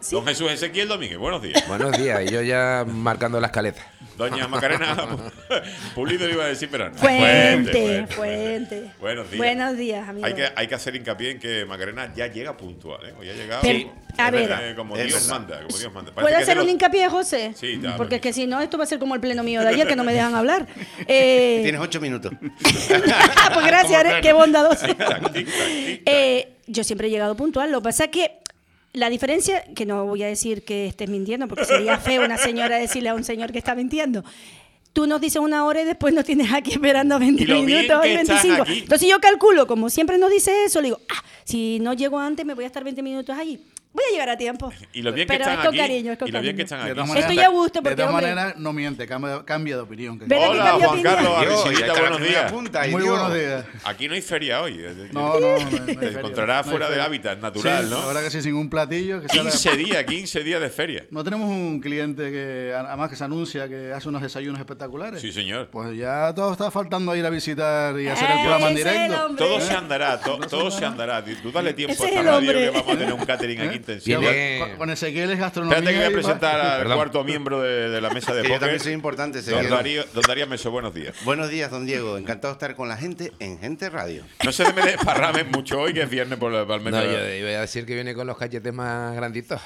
Don Jesús Ezequiel Domínguez, buenos días. Buenos días, y yo ya marcando la escaleta. Doña Macarena Pulido iba a decir, pero no. Fuente. Buenos días. Buenos días, amigos. Hay que hacer hincapié en que Macarena ya llega puntual, ¿eh? Hoy ha llegado A ver, como Dios manda. ¿puedo hacer un hincapié, José? Sí, claro. Porque es que si no, esto va a ser como el pleno mío de ayer, que no me dejan hablar. Tienes 8 minutos. Pues gracias, qué bondadoso. Tic-tac, tic-tac. Yo siempre he llegado puntual. Lo que pasa es que la diferencia, que no voy a decir que estés mintiendo, porque sería feo una señora decirle a un señor que está mintiendo. Tú nos dices una hora y después nos tienes aquí esperando 20 Y lo bien minutos que y estás 25. aquí. Entonces yo calculo, como siempre nos dice eso, le digo, si no llego antes me voy a estar 20 minutos allí. Voy a llegar a tiempo. Y lo bien que pero están es con aquí. cariño, es con Y lo bien que cariño. están aquí. Estoy a gusto porque, de todas hombre, maneras, no miente, cambia de opinión. ¿Verdad que Hola, cambia Juan opinión? Carlos Dios, Arrisillita, ya está la buenos primera días. punta, y Muy Dios. buenos días. Aquí no hay feria hoy. No Te hay encontrarás feria. fuera No hay del feria. hábitat natural, Sí, ¿no? la verdad que sí, sin un platillo. Que sea 15 días de feria. No tenemos un cliente que, además que se anuncia que hace unos desayunos espectaculares. Sí, señor. Pues ya todo está faltando ir a visitar y hacer el programa en Ese es el directo. hombre. Todo se andará, todo se andará. Tú dale tiempo Ese a es esta el radio hombre. que vamos a tener un catering aquí intensivo. Viene- Con Ezequiel es gastronomía. Espérate que voy a y presentar al Perdón. cuarto miembro de la mesa de Que yo también póker. soy importante. Don Darío Meso, buenos días. Buenos días, don Diego. Encantado de estar con la gente en Gente Radio. No se me desparramen mucho hoy, que es viernes por la palmera. No, yo iba a decir que viene con los cachetes más granditos.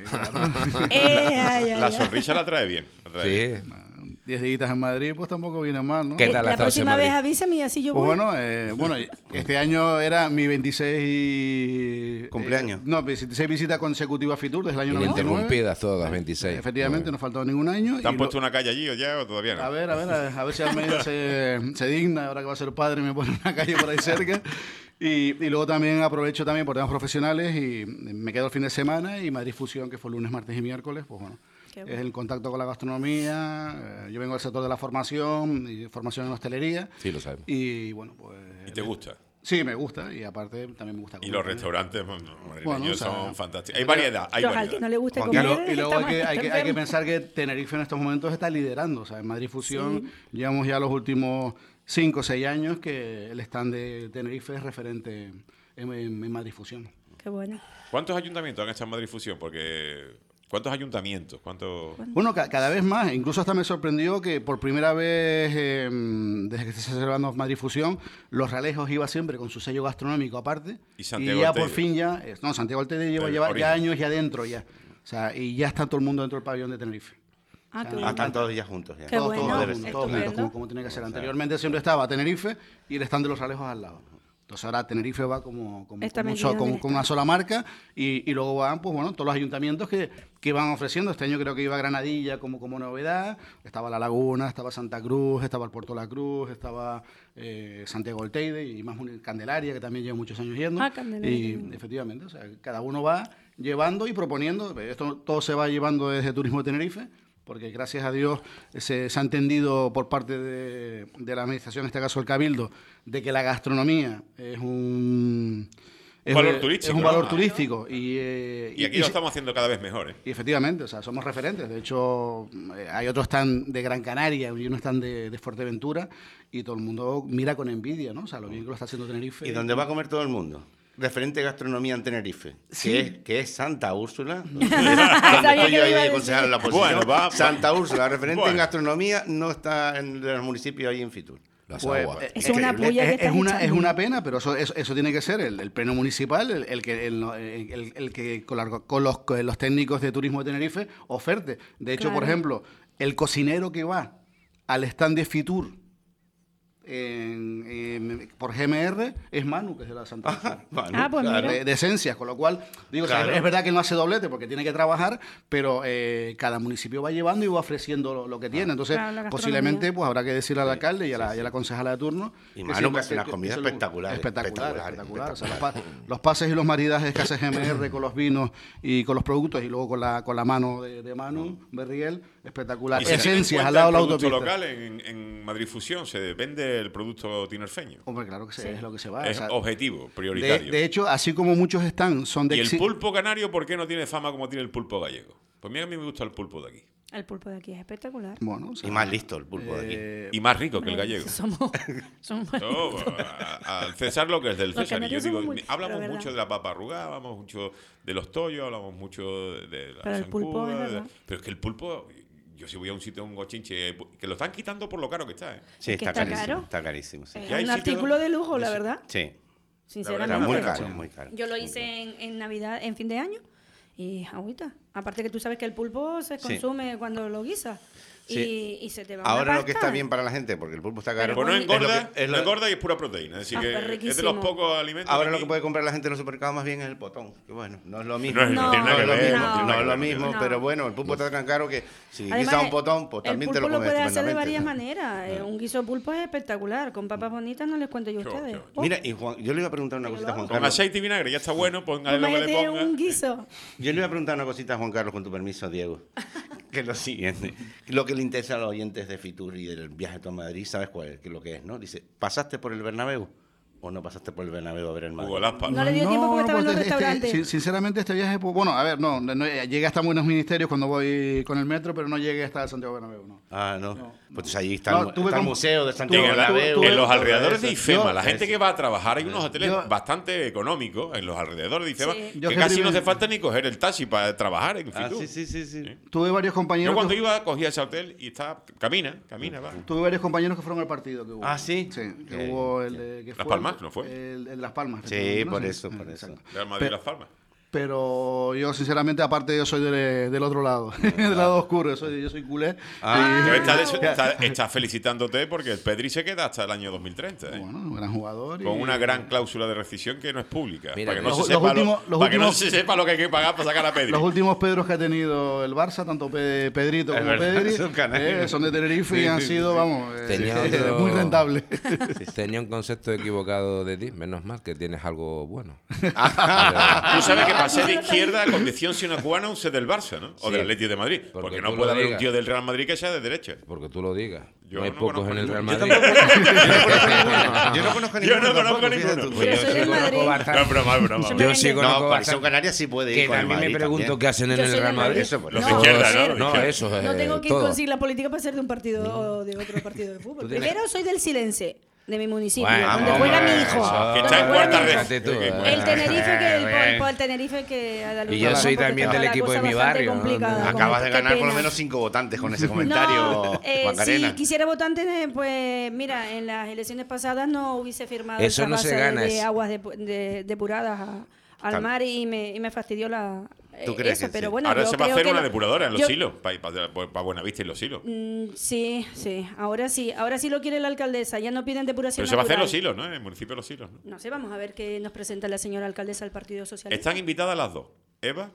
La sonrisa la trae bien. Sí. 10 días en Madrid, pues tampoco viene mal, ¿no? ¿Qué tal? La Hasta próxima vez Madrid. avísame y así yo Pues voy. bueno, este año era mi 26 Cumpleaños. 26 visitas consecutivas a Fitur desde el año 99. Ininterrumpidas todas, 26. Efectivamente, no ha faltado ningún año. ¿Te han y puesto una calle allí o ya o todavía no? a ver si Almeida se digna, ahora que va a ser padre me pone una calle por ahí cerca. Y luego también aprovecho también por temas profesionales y me quedo el fin de semana y Madrid Fusión, que fue lunes, martes y miércoles, pues bueno. Qué bueno. Es el contacto con la gastronomía. Yo vengo del sector de la formación y formación en hostelería. Sí, lo sabemos. Y bueno, pues. ¿Y te gusta? Sí, me gusta y aparte también me gusta Y comer los también. restaurantes madrileños Bueno, o sea, son fantásticos. Hay variedad, hay Los al variedad. que no le guste Juan comer. Carlos, Y luego está hay mal, que está enfermo. pensar que Tenerife en estos momentos está liderando. O sea, en Madrid Fusión llevamos ya los últimos 5 o 6 años que el stand de Tenerife es referente en Madrid Fusión. Qué bueno. ¿Cuántos ayuntamientos han hecho en Madrid Fusión? Porque ¿cuántos ayuntamientos? ¿Cuántos? Bueno, cada vez más. Incluso hasta me sorprendió que por primera vez, desde que se está celebrando Madrid Fusión, Los Realejos iba siempre con su sello gastronómico aparte. Y Santiago ya del por Teide. fin ya... No, Santiago del Teide lleva Origen. ya años ya adentro ya. O sea, y ya está todo el mundo dentro del pabellón de Tenerife. Ah, qué Ah, bueno. están todos ya juntos. Ya. Qué bueno. Todos juntos, Estupendo. como tiene que ser. Anteriormente siempre estaba Tenerife y el stand de Los Realejos al lado. Entonces ahora Tenerife va como Está un metido en el con una sola marca y luego van, pues bueno, todos los ayuntamientos que van ofreciendo. Este año creo que iba Granadilla como novedad. Estaba La Laguna, estaba Santa Cruz, estaba el Puerto de la Cruz, estaba Santiago del Teide y más Candelaria, que también lleva muchos años yendo. Ah, Candelaria Y también. efectivamente, o sea, cada uno va llevando y proponiendo. Esto todo se va llevando desde Turismo de Tenerife, porque gracias a Dios se ha entendido por parte de la administración, en este caso el Cabildo, de que la gastronomía es un valor turístico, es un ¿no? valor turístico Y aquí lo estamos haciendo cada vez mejor, ¿eh? y efectivamente, o sea, somos referentes. De hecho, hay otro stand de Gran Canaria y uno stand de Fuerteventura y todo el mundo mira con envidia, ¿no? O sea, lo bien que lo está haciendo Tenerife. ¿Y dónde va a comer todo el mundo? Referente gastronomía en Tenerife, que es Santa Úrsula. donde Sabía estoy que yo lo ahí iba a de decir. concejal en la oposición. Bueno, va. Santa Úrsula, referente Bueno. en gastronomía, no está en los municipios ahí en Fitur. Las Pues, aguas. Es una puya que estás es echando. una pena, pero eso tiene que ser el pleno municipal, el que con los técnicos de turismo de Tenerife oferte. De hecho, por Claro. ejemplo, el cocinero que va al stand de Fitur por GMR es Manu, que es de la Santa Úrsula. Ah, pues mira. De esencias, con lo cual, digo, o sea, Claro. es verdad que no hace doblete porque tiene que trabajar, pero cada municipio va llevando y va ofreciendo lo que tiene. Entonces, Claro, la gastronomía. posiblemente, pues habrá que decirle al alcalde y a la concejala de turno. Y Manu que hace unas que comidas eso le- espectaculares, espectacular. O sea, los pases y los maridajes que hace GMR con los vinos y con los productos y luego con la mano de Manu Berriel, espectacular. Y se tiene en Esencias cuenta al lado de la el producto autopista. local en Madrid Fusión, se vende el producto tinerfeño. Hombre, claro que sí, es lo que se va. Es o sea, objetivo, prioritario. de hecho, así como muchos están, son de ¿Y el pulpo canario por qué no tiene fama como tiene el pulpo gallego? Pues mira, a mí me gusta el pulpo de aquí. El pulpo de aquí es espectacular. Bueno, o sea, Y más listo el pulpo de aquí. Y más rico que el gallego. Somos No, al César lo que es del Los César. Y yo canarios digo, somos muy- hablamos pero mucho verdad. de la papa arrugada, hablamos mucho de los tollos, hablamos mucho de la Pero el pulpo zancuda, es verdad. pero es que el pulpo, yo si voy a un sitio, un gochinche, que lo están quitando por lo caro que está, ¿eh? Sí, Es que está está carísimo. caro. Está carísimo, sí. Es Y hay un sitios- artículo de lujo, la verdad. Sí. Sinceramente. Está muy verdad. caro, muy caro. Yo lo hice en Navidad, en fin de año, y agüita. Aparte que tú sabes que el pulpo se Sí. consume cuando lo guisas. Sí. Y se te va Ahora una lo que pasta. está bien para la gente, porque el pulpo está caro. Pues no Es engorda, es lo- no engorda y es pura proteína. Es decir, Ah, que pues es de riquísimo. los pocos alimentos. Ahora lo aquí- que puede comprar la gente en los supermercados más bien es el potón. Que bueno, no es lo mismo. No es- no No tiene nada es que lo ver, mismo, no tiene no nada es lo que ver. mismo, No. pero bueno, el pulpo está tan caro que si Además, guisas un potón, pues también te el lo pulpo comes lo puedes hacer de estupendamente. varias maneras. Un guiso de pulpo es espectacular. Con papas bonitas no les cuento yo a Yo, ustedes. yo. Oh, Mira, y Juan, yo le iba a preguntar una Yo cosita a lo Juan Con Carlos. aceite y vinagre, ya está bueno, póngale lo que le imagínate ponga. un guiso. Yo le iba a preguntar una cosita a Juan Carlos, con tu permiso, Diego. Que es lo siguiente. Lo que le interesa a los oyentes de Fitur y del viaje a Madrid, ¿sabes cuál es? ¿Qué es lo que es, no? Dice, ¿pasaste por el Bernabéu o no pasaste por el Bernabéu a ver el Madrid? Hugo Las Palmas. No le dio tiempo porque estaba en los restaurantes. Sinceramente, este viaje, pues, bueno, a ver, no, llegué hasta Buenos Ministerios cuando voy con el metro, pero no llegué hasta Santiago Bernabéu, no. Ah, no. No. Pues allí está, No, tuve está el como- museo de Santiago En, Bernabéu. en los todo alrededores de eso. IFEMA, Yo- la gente que va a trabajar, hay unos hoteles yo- bastante económicos en los alrededores de IFEMA, Sí. Yo que que casi no primer- hace falta ni coger el taxi para trabajar en Ah, Fitur. sí. Tuve varios compañeros. Yo cuando que- iba, cogía ese hotel y está, camina, va. Tuve varios compañeros que fueron al partido que hubo. Ah, ¿sí? Sí, que Ok, hubo el de... que Las fue Palmas, el- ¿no fue? El de Las Palmas. Sí, efectivamente, por ¿no? eso, por eso. Exacto. Real Madrid Pe- Las Palmas. Pero yo, sinceramente, aparte, yo soy del otro lado, del lado oscuro. Yo soy culé. Ah, Y- Está felicitándote porque el Pedri se queda hasta el año 2030. ¿eh? Bueno, un gran jugador. Con y- una gran cláusula de rescisión que no es pública. Mira, para que, no, los- se los sepa últimos- los para que no últimos- se sepa lo que hay que pagar para sacar a Pedri. Los últimos Pedros que ha tenido el Barça, tanto Pedrito Es como verdad, Pedri, son canarios. son de Tenerife y han sido, vamos, Tenía otro- muy rentables. Tenía un concepto equivocado de ti, menos mal que tienes algo bueno. Tú sabes que para ser de izquierda, a condición sino cubana, un ser del Barça, ¿no? O Sí. del Atlético de Madrid. Porque Porque tú no lo puede haber un digas. tío del Real Madrid que sea de derecha. Porque tú lo digas. Yo no hay no pocos conozco en el Real ninguno. Madrid. Yo no conozco Yo no ninguno conozco tampoco, ninguno. fíjate tú. Yo soy del Madrid. No, es broma, es broma. Yo Yo sí No, conozco No, Coalición bastante. Canaria sí puede ir Que con el también me Madrid pregunto también. qué hacen en Yo el soy Real del Madrid. Madrid. Eso, pues, los No, de izquierda, a ver, ¿no? No, eso es No tengo que ir todo. con sigla política para ser de un partido o de otro partido de fútbol. Tú tienes- Primero soy del Silense, de mi municipio, Bueno, donde hombre, juega mi hijo. eso. Que Donde está en juega cuarta mi hijo. red. Fíjate tú, El Tenerife que bueno. el Tenerife que a la Y yo luz soy porque también está del la equipo de cosa mi bastante barrio, ¿no? complicada. Acabas de Qué ganar por lo pena. menos 5 votantes con ese comentario, No, Juan Carena. si quisiera votantes, pues mira, en las elecciones pasadas no hubiese firmado Eso esa no se base gana, de es- aguas depuradas al Claro. mar y me fastidió ¿Tú crees eso, que pero sí? bueno, Ahora yo se va a creo hacer que una lo- depuradora en los yo- hilos, para Buenavista y los hilos. Sí, ahora sí lo quiere la alcaldesa, ya no piden depuración Pero se va a hacer natural. los hilos, ¿no? En el municipio de los hilos. ¿no? No sé, vamos a ver qué nos presenta la señora alcaldesa del Partido Socialista. Están invitadas las dos, Eva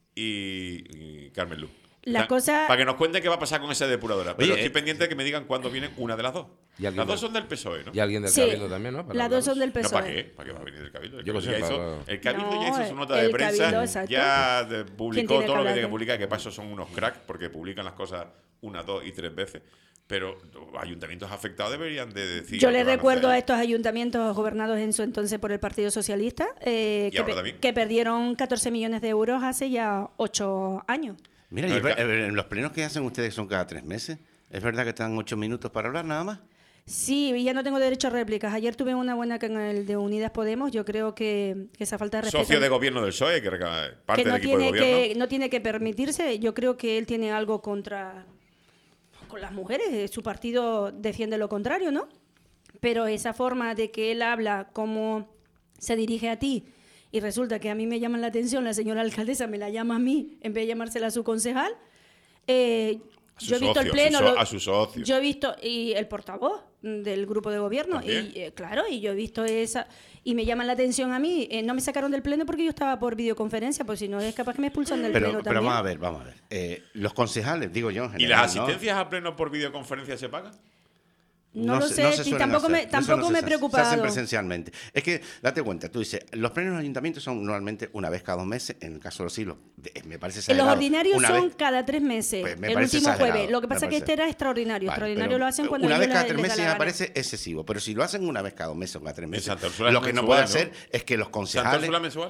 y Carmen Luz. La cosa- Para que nos cuenten qué va a pasar con esa depuradora. Pero Oye, estoy pendiente de que me digan cuándo viene una de las dos. Y alguien Las dos del- son del PSOE, ¿no? Y alguien del Sí, Cabildo también, ¿no? Para las dos son del No, ¿para PSOE. qué? ¿Para qué va a venir del Cabildo? El Yo lo Cabildo, sé, ya, para- hizo, el Cabildo No, ya hizo su nota de el prensa, Cabildo, exacto. ya ¿Quién publicó tiene que todo lo que hablar tiene que de- publicar, que para eso son unos cracks, porque publican las cosas una, dos y tres veces. Pero los ayuntamientos afectados deberían de decir... Yo lo le que van a recuerdo hacer. a estos ayuntamientos gobernados en su entonces por el Partido Socialista ahora también. que perdieron 14 millones de euros hace ya 8 años. Mira, No, y el ca- en los plenos que hacen ustedes son cada 3 meses. ¿Es verdad que están 8 minutos para hablar nada más? Sí, y ya no tengo derecho a réplicas. Ayer tuve una buena con el de Unidas Podemos. Yo creo que esa falta de respeto... Socio de gobierno del PSOE, que parte que no del equipo de tiene gobierno. que no tiene que permitirse. Yo creo que él tiene algo contra con las mujeres. Su partido defiende lo contrario, ¿no? Pero esa forma de que él habla, cómo se dirige a ti, y resulta que a mí me llama la atención, la señora alcaldesa me la llama a mí en vez de llamársela a su concejal. Yo he visto el pleno, a su socio. yo he visto y el portavoz del grupo de gobierno ¿También? y claro, y yo he visto esa y me llama la atención a mí. No me sacaron del pleno porque yo estaba por videoconferencia, pues si no es capaz que me expulsan del pleno Pero también. vamos a ver. Los concejales, digo yo en ¿Y general, las ¿no? asistencias a pleno por videoconferencia se pagan? No lo se- sé, se y suelen tampoco hacer. me Eso tampoco no se me he hace. Se hacen preocupado. presencialmente. Es que, date cuenta, tú dices, los plenos de ayuntamientos son normalmente una vez cada 2 meses, en el caso de los hilos. Me parece En exagerado. los ordinarios Una son vez- cada 3 meses, Pues me el parece último exagerado, jueves. Lo que me pasa es que parece. este era extraordinario. Vale, Extraordinario pero lo hacen cuando una a vez ellos cada les 3 da meses la me gana. parece excesivo, pero si lo hacen una vez cada 2 meses o cada 3 meses, Santa Úrsula es lo que no mensual, puede ¿no? hacer es que los ¿Santa concejales... Úrsula mensual?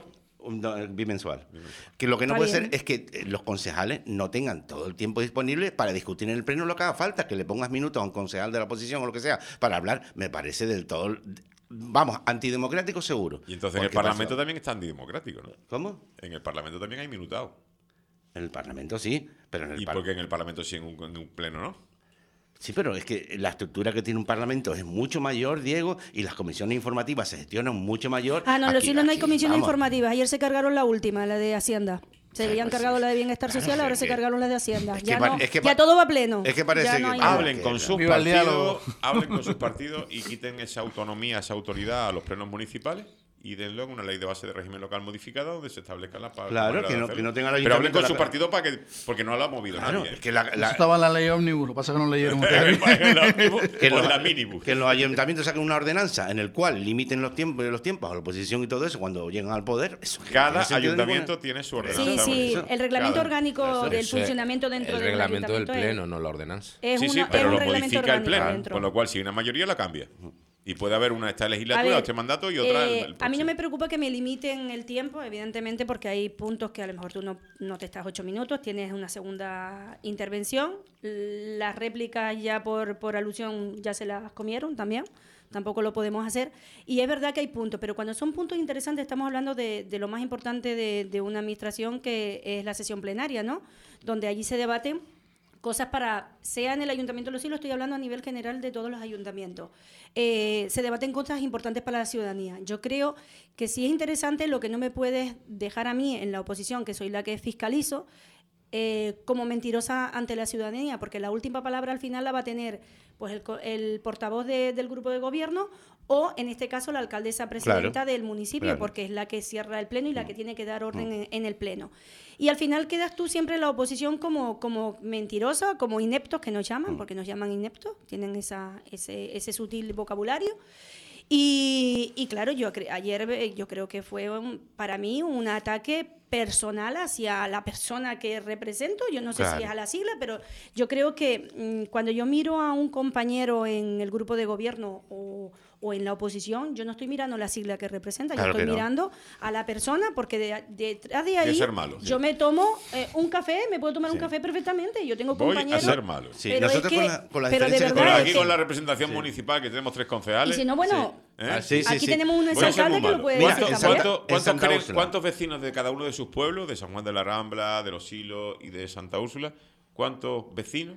Bimensual. Que lo que no Está puede bien. ser es que los concejales no tengan todo el tiempo disponible para discutir en el pleno lo que haga falta, que le pongas minutos a un concejal de la oposición o lo que sea para hablar, me parece del todo, vamos, antidemocrático seguro. Y entonces en el Porque Parlamento pasó- también está antidemocrático, ¿no? ¿Cómo? En el Parlamento también hay minutado. En el Parlamento sí, pero en el ¿Y por qué en el Parlamento sí en un pleno no? Sí, pero es que la estructura que tiene un Parlamento es mucho mayor, Diego, y las comisiones informativas se gestionan mucho mayor. Ah, no, en los Aquí- silos no hay aquí, comisiones vamos. informativas. Ayer se cargaron la última, la de Hacienda. Se habían pues cargado sí. la de Bienestar Claro, Social, ahora es se que- cargaron las de Hacienda. es que Ya, pa- no, es que ya pa- todo va a pleno. es que parece Ya que- no hay Ah, nada. Hablen con sus Viva el diálogo. partidos, hablen con sus partidos y quiten esa autonomía, esa autoridad a los plenos municipales y denle una ley de base de régimen local modificada donde se establezcan las Claro, maneras que de no- hacerlo. que no tenga el Pero hablen ayuntamiento con la- su partido para que, porque no lo ha movido Claro, nadie. es que la- Eso estaba en la ley ómnibus, lo que pasa es que no leyeron ustedes. que o los, de la minibus. que los ayuntamientos saquen una ordenanza en el cual limiten los tiempos a la oposición y todo eso cuando llegan al poder. Eso que no Cada tiene sentido ayuntamiento ninguno. tiene su Sí, ordenanza. sí, Bueno, el reglamento cada- orgánico del Eso es funcionamiento dentro el del reglamento del ayuntamiento pleno, no la ordenanza. es Sí, sí, una- es pero un lo reglamento modifica el orgánico pleno, dentro. con lo cual si hay una mayoría la cambia. Y puede haber una esta A legislatura, ver, este mandato y otra el a mí no próximo. me preocupa que me limiten el tiempo, evidentemente, porque hay puntos que a lo mejor tú no te estás 8 minutos, tienes una segunda intervención. Las réplicas ya por alusión ya se las comieron también, tampoco lo podemos hacer. Y es verdad que hay puntos, pero cuando son puntos interesantes estamos hablando de lo más importante de una administración, que es la sesión plenaria, ¿no? Donde allí se debaten cosas para, sea en el Ayuntamiento de Los Silos, estoy hablando a nivel general de todos los ayuntamientos, se debaten cosas importantes para la ciudadanía. Yo creo que sí es interesante, lo que no me puedes dejar a mí en la oposición, que soy la que fiscalizo, como mentirosa ante la ciudadanía, porque la última palabra al final la va a tener pues el portavoz del grupo de gobierno o, en este caso, la alcaldesa presidenta Claro. del municipio, Claro. porque es la que cierra el pleno y la que tiene que dar orden en el pleno. Y al final quedas tú siempre en la oposición como mentirosa, como ineptos, que nos llaman, porque nos llaman ineptos, tienen ese sutil vocabulario. Y claro, ayer yo creo que fue para mí un ataque personal hacia la persona que represento. Yo no sé Claro. si es a la sigla, pero yo creo que cuando yo miro a un compañero en el grupo de gobierno o en la oposición, yo no estoy mirando la sigla que representa, Claro yo estoy que no. mirando a la persona, porque detrás de Voy a ahí ser malo, sí. yo me tomo un café, me puedo tomar un café perfectamente. Yo tengo Voy a compañeros. ser malo. Sí, pero nosotros es que- con la pero de diferencia que verdad Pero es aquí que- con la representación municipal, que tenemos 3 concejales. Y si no, bueno, ¿eh? Ah, sí, sí, aquí sí. tenemos un Voy a ser exalcalde muy que lo malo. puede Mira, decir en también. Santa- Santa Úrsula. ¿Cuántos vecinos de cada uno de sus pueblos, de San Juan de la Rambla, de Los Silos y de Santa Úrsula, cuántos vecinos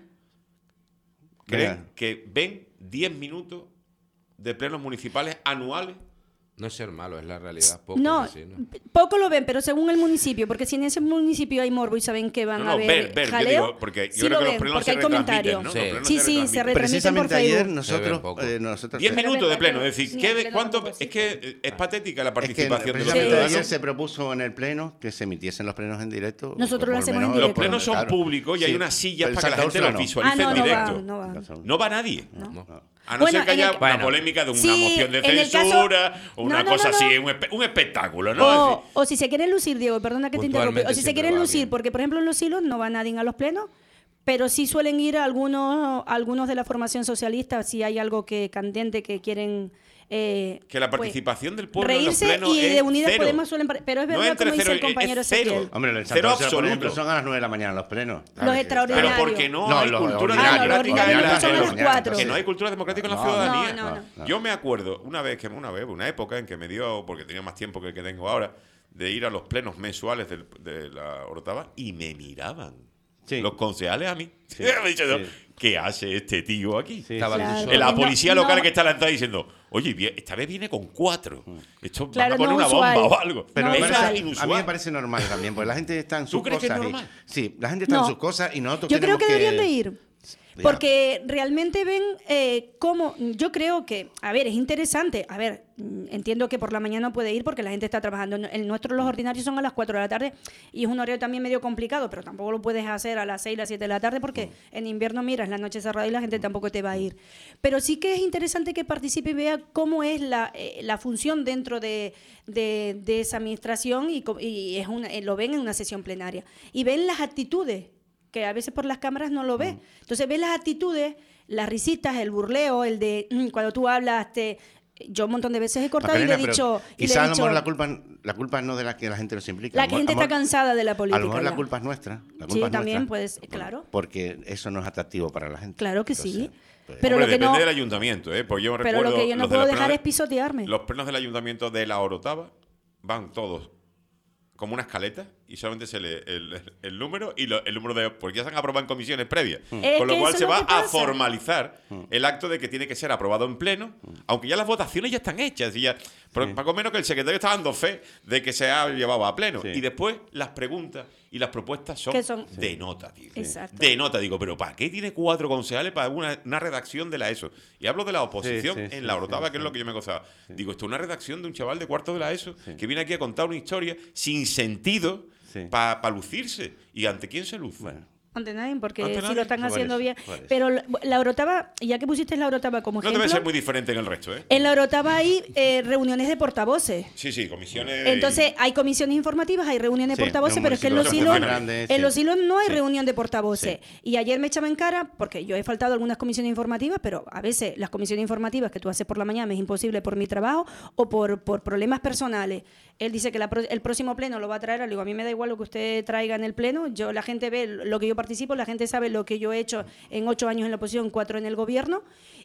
creen Venga. que ven 10 minutos de plenos municipales anuales? No es ser malo, es la realidad. Poco, No, sí, ¿no? poco lo ven, pero según el municipio, porque si en ese municipio hay morbo y saben que van No, a no, ver ver, yo jaleo, digo, porque yo sí creo lo que los ven, plenos porque se hay retransmiten, comentarios. ¿no? Sí. Los plenos Sí, se sí, se retransmiten. retransmiten por Precisamente ayer Facebook. Se ven nosotros... poco. 10 Pero minutos de verdad pleno, que es decir, ni el pleno ¿cuánto? tampoco Es que es patética la Es que participación de los precisamente Sí. ayer ciudadanos. se propuso en el pleno que se emitiesen los plenos en directo. Nosotros por lo hacemos en menos- directo. Los plenos son Claro. públicos y hay Sí, unas sillas pero para que la Santa gente Úrsula los no. visualice Ah, en no directo. va. No va nadie. No. A no Bueno, ser que en haya el- una Bueno. polémica de una Sí, moción de en el caso- censura o una No, cosa no. así, un espectáculo, ¿no? Es decir, O si se quieren lucir, Diego, perdona que te interrumpa, Puntualmente o si se siempre quieren va lucir, bien. porque por ejemplo en Los Silos no va nadie a los plenos, pero sí suelen ir algunos de la formación socialista, si hay algo que candente que quieren... que la pues, participación del pueblo en los reírse plenos y es de Unidas cero. Podemos suelen... Pero es No verdad, entre como dice cero, el compañero es cero. Ezequiel. Hombre, en Cero Santa Úrsula, por ejemplo, absoluto. son a las 9 de la mañana los plenos. Los extraordinarios. Pero porque no, No, hay los cultura ordinarios, democrática los en ordinarios son a las la 4. que no hay cultura democrática en la No, ciudadanía. no. Yo me acuerdo una época en que me dio, porque tenía más tiempo que el que tengo ahora, de ir a los plenos mensuales de la Orotava y me miraban. Sí. Los concejales a mí. Me he dicho yo, sí. ¿qué hace este tío aquí? Sí, Estaba Claro. tú En solo. la No, policía no. local que está a la entrada diciendo, oye, esta vez viene con 4. Esto Claro, van a poner no una usual. bomba o algo. Pero No, me Eso usual. es parece, inusual. a mí me parece normal también, porque la gente está en sus crees que es cosas. normal? Sí, la gente está No. en sus cosas y nosotros Yo creo tenemos que deberían de ir. Ya. Porque realmente ven cómo. Yo creo que, a ver, es interesante. A ver, entiendo que por la mañana no puede ir porque la gente está trabajando. El nuestro, los ordinarios, son a las 4 de la tarde y es un horario también medio complicado, pero tampoco lo puedes hacer a las 6, las 7 de la tarde porque en invierno miras la noche cerrada y la gente tampoco te va a ir. Pero sí que es interesante que participe y vea cómo es la función dentro de esa administración y lo ven en una sesión plenaria. Y ven las actitudes, que a veces por las cámaras no lo ves. Entonces ves las actitudes, las risitas, el burleo, el de cuando tú hablas, yo un montón de veces he cortado y le he Macarena, dicho... pero y le he quizás a lo dicho, mejor la culpa no de la que la gente nos implica. la A lo gente mejor- está cansada de la política. A lo mejor la ya. culpa es nuestra. La Sí, culpa es también, nuestra. pues, claro. Porque eso no es atractivo para la gente. Claro que sí. Entonces, pues, Pero Hombre, lo que depende no... del ayuntamiento, ¿eh? Pues yo Pero recuerdo lo que yo no los de puedo los dejar plenos- es pisotearme. Los plenos del ayuntamiento de la Orotava van todos como una escaleta y solamente se lee el número y el número de... Porque ya se han aprobado en comisiones previas. Es Con lo que cual eso se es lo va que a pasa. formalizar el acto de que tiene que ser aprobado en pleno, aunque ya las votaciones ya están hechas. Y ya, poco menos que el secretario está dando fe de que se ha llevado a pleno. Sí. Y después las preguntas y las propuestas son, ¿Qué son? de nota, tío. Exacto. De nota, digo, pero ¿para qué tiene 4 concejales para una redacción de la ESO? Y hablo de la oposición Sí, sí, en sí, la Orotava, sí, que es lo que yo me gozaba. Digo, esto es una redacción de un chaval de cuarto de la ESO que viene aquí a contar una historia sin sentido Sí. para lucirse. ¿Y ante quién se luce? Bueno. Ante nadie, porque Ante si nadie. lo están Por haciendo eso, bien. por eso. Pero la Orotava, ya que pusiste la Orotava como No ejemplo, debe ser muy diferente en el resto, ¿eh? en la Orotava hay reuniones de portavoces. Sí, comisiones... Entonces, hay comisiones informativas, hay reuniones de Sí, portavoces, en un pero es que en municipio los que hilos, funciona grande, en sí. los hilos no hay Sí. reunión de portavoces. Y ayer me echaba en cara, porque yo he faltado a algunas comisiones informativas, pero a veces las comisiones informativas que tú haces por la mañana me es imposible por mi trabajo o por problemas personales. Él dice que el próximo pleno lo va a traer. Le digo, a mí me da igual lo que usted traiga en el pleno. La gente ve lo que yo participo, la gente sabe lo que yo he hecho en 8 años en la oposición, 4 en el gobierno.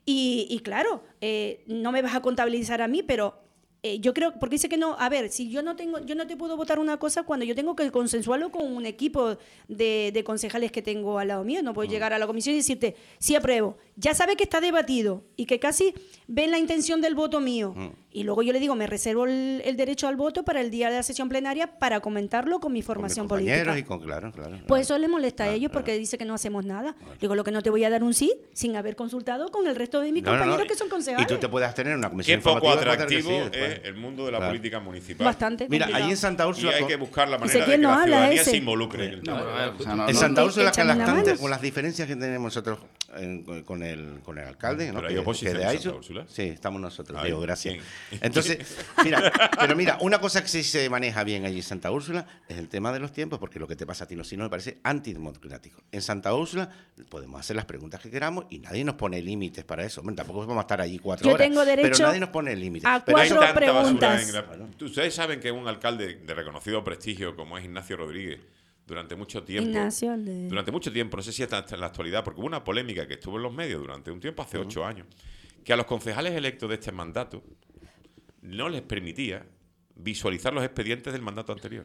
Y claro, no me vas a contabilizar a mí, pero yo creo, porque dice que no, a ver, si yo no te puedo votar una cosa cuando yo tengo que consensuarlo con un equipo de concejales que tengo al lado mío. No puedo llegar a la comisión y decirte, sí apruebo. Ya sabe que está debatido y que casi ven la intención del voto mío. Y luego yo le digo, me reservo el derecho al voto para el día de la sesión plenaria para comentarlo con mi Con mis formación compañeros política. y con, claro. Pues eso le molesta a ellos porque dice que no hacemos nada. Digo, lo que no te voy a dar un sí sin haber consultado con el resto de mis compañeros que son concejales. Y tú te puedes tener una Qué comisión poco informativa atractivo votar que sí, es después. el mundo de la Claro. política municipal. Bastante Mira, complicado. allí en Santa Y Úrsula... hay que buscar la manera de quién que no la habla ciudadanía ese. se involucre en el No, tema. o sea, no, En no- Santa Úrsula, échame una mano. con las diferencias que tenemos nosotros con el alcalde, ¿no? Pero hay Que- oposición que de en Aiso. Santa Úrsula. Sí, estamos nosotros, Ay, digo, gracias. ¿quién? Entonces, mira, una cosa que sí se maneja bien allí en Santa Úrsula es el tema de los tiempos, porque lo que te pasa a ti no, me parece antidemocrático. En Santa Úrsula podemos hacer las preguntas que queramos y nadie nos pone límites para eso. Hombre, tampoco vamos a estar allí 4 Yo horas. tengo derecho pero nadie nos pone límites. a Pero Hay eso- 4 tanta basura preguntas. Ustedes saben que un alcalde de reconocido prestigio como es Ignacio Rodríguez, durante mucho tiempo... Ignacio, Durante mucho tiempo, no sé si hasta en la actualidad, porque hubo una polémica que estuvo en los medios durante un tiempo, hace 8 años, que a los concejales electos de este mandato no les permitía visualizar los expedientes del mandato anterior.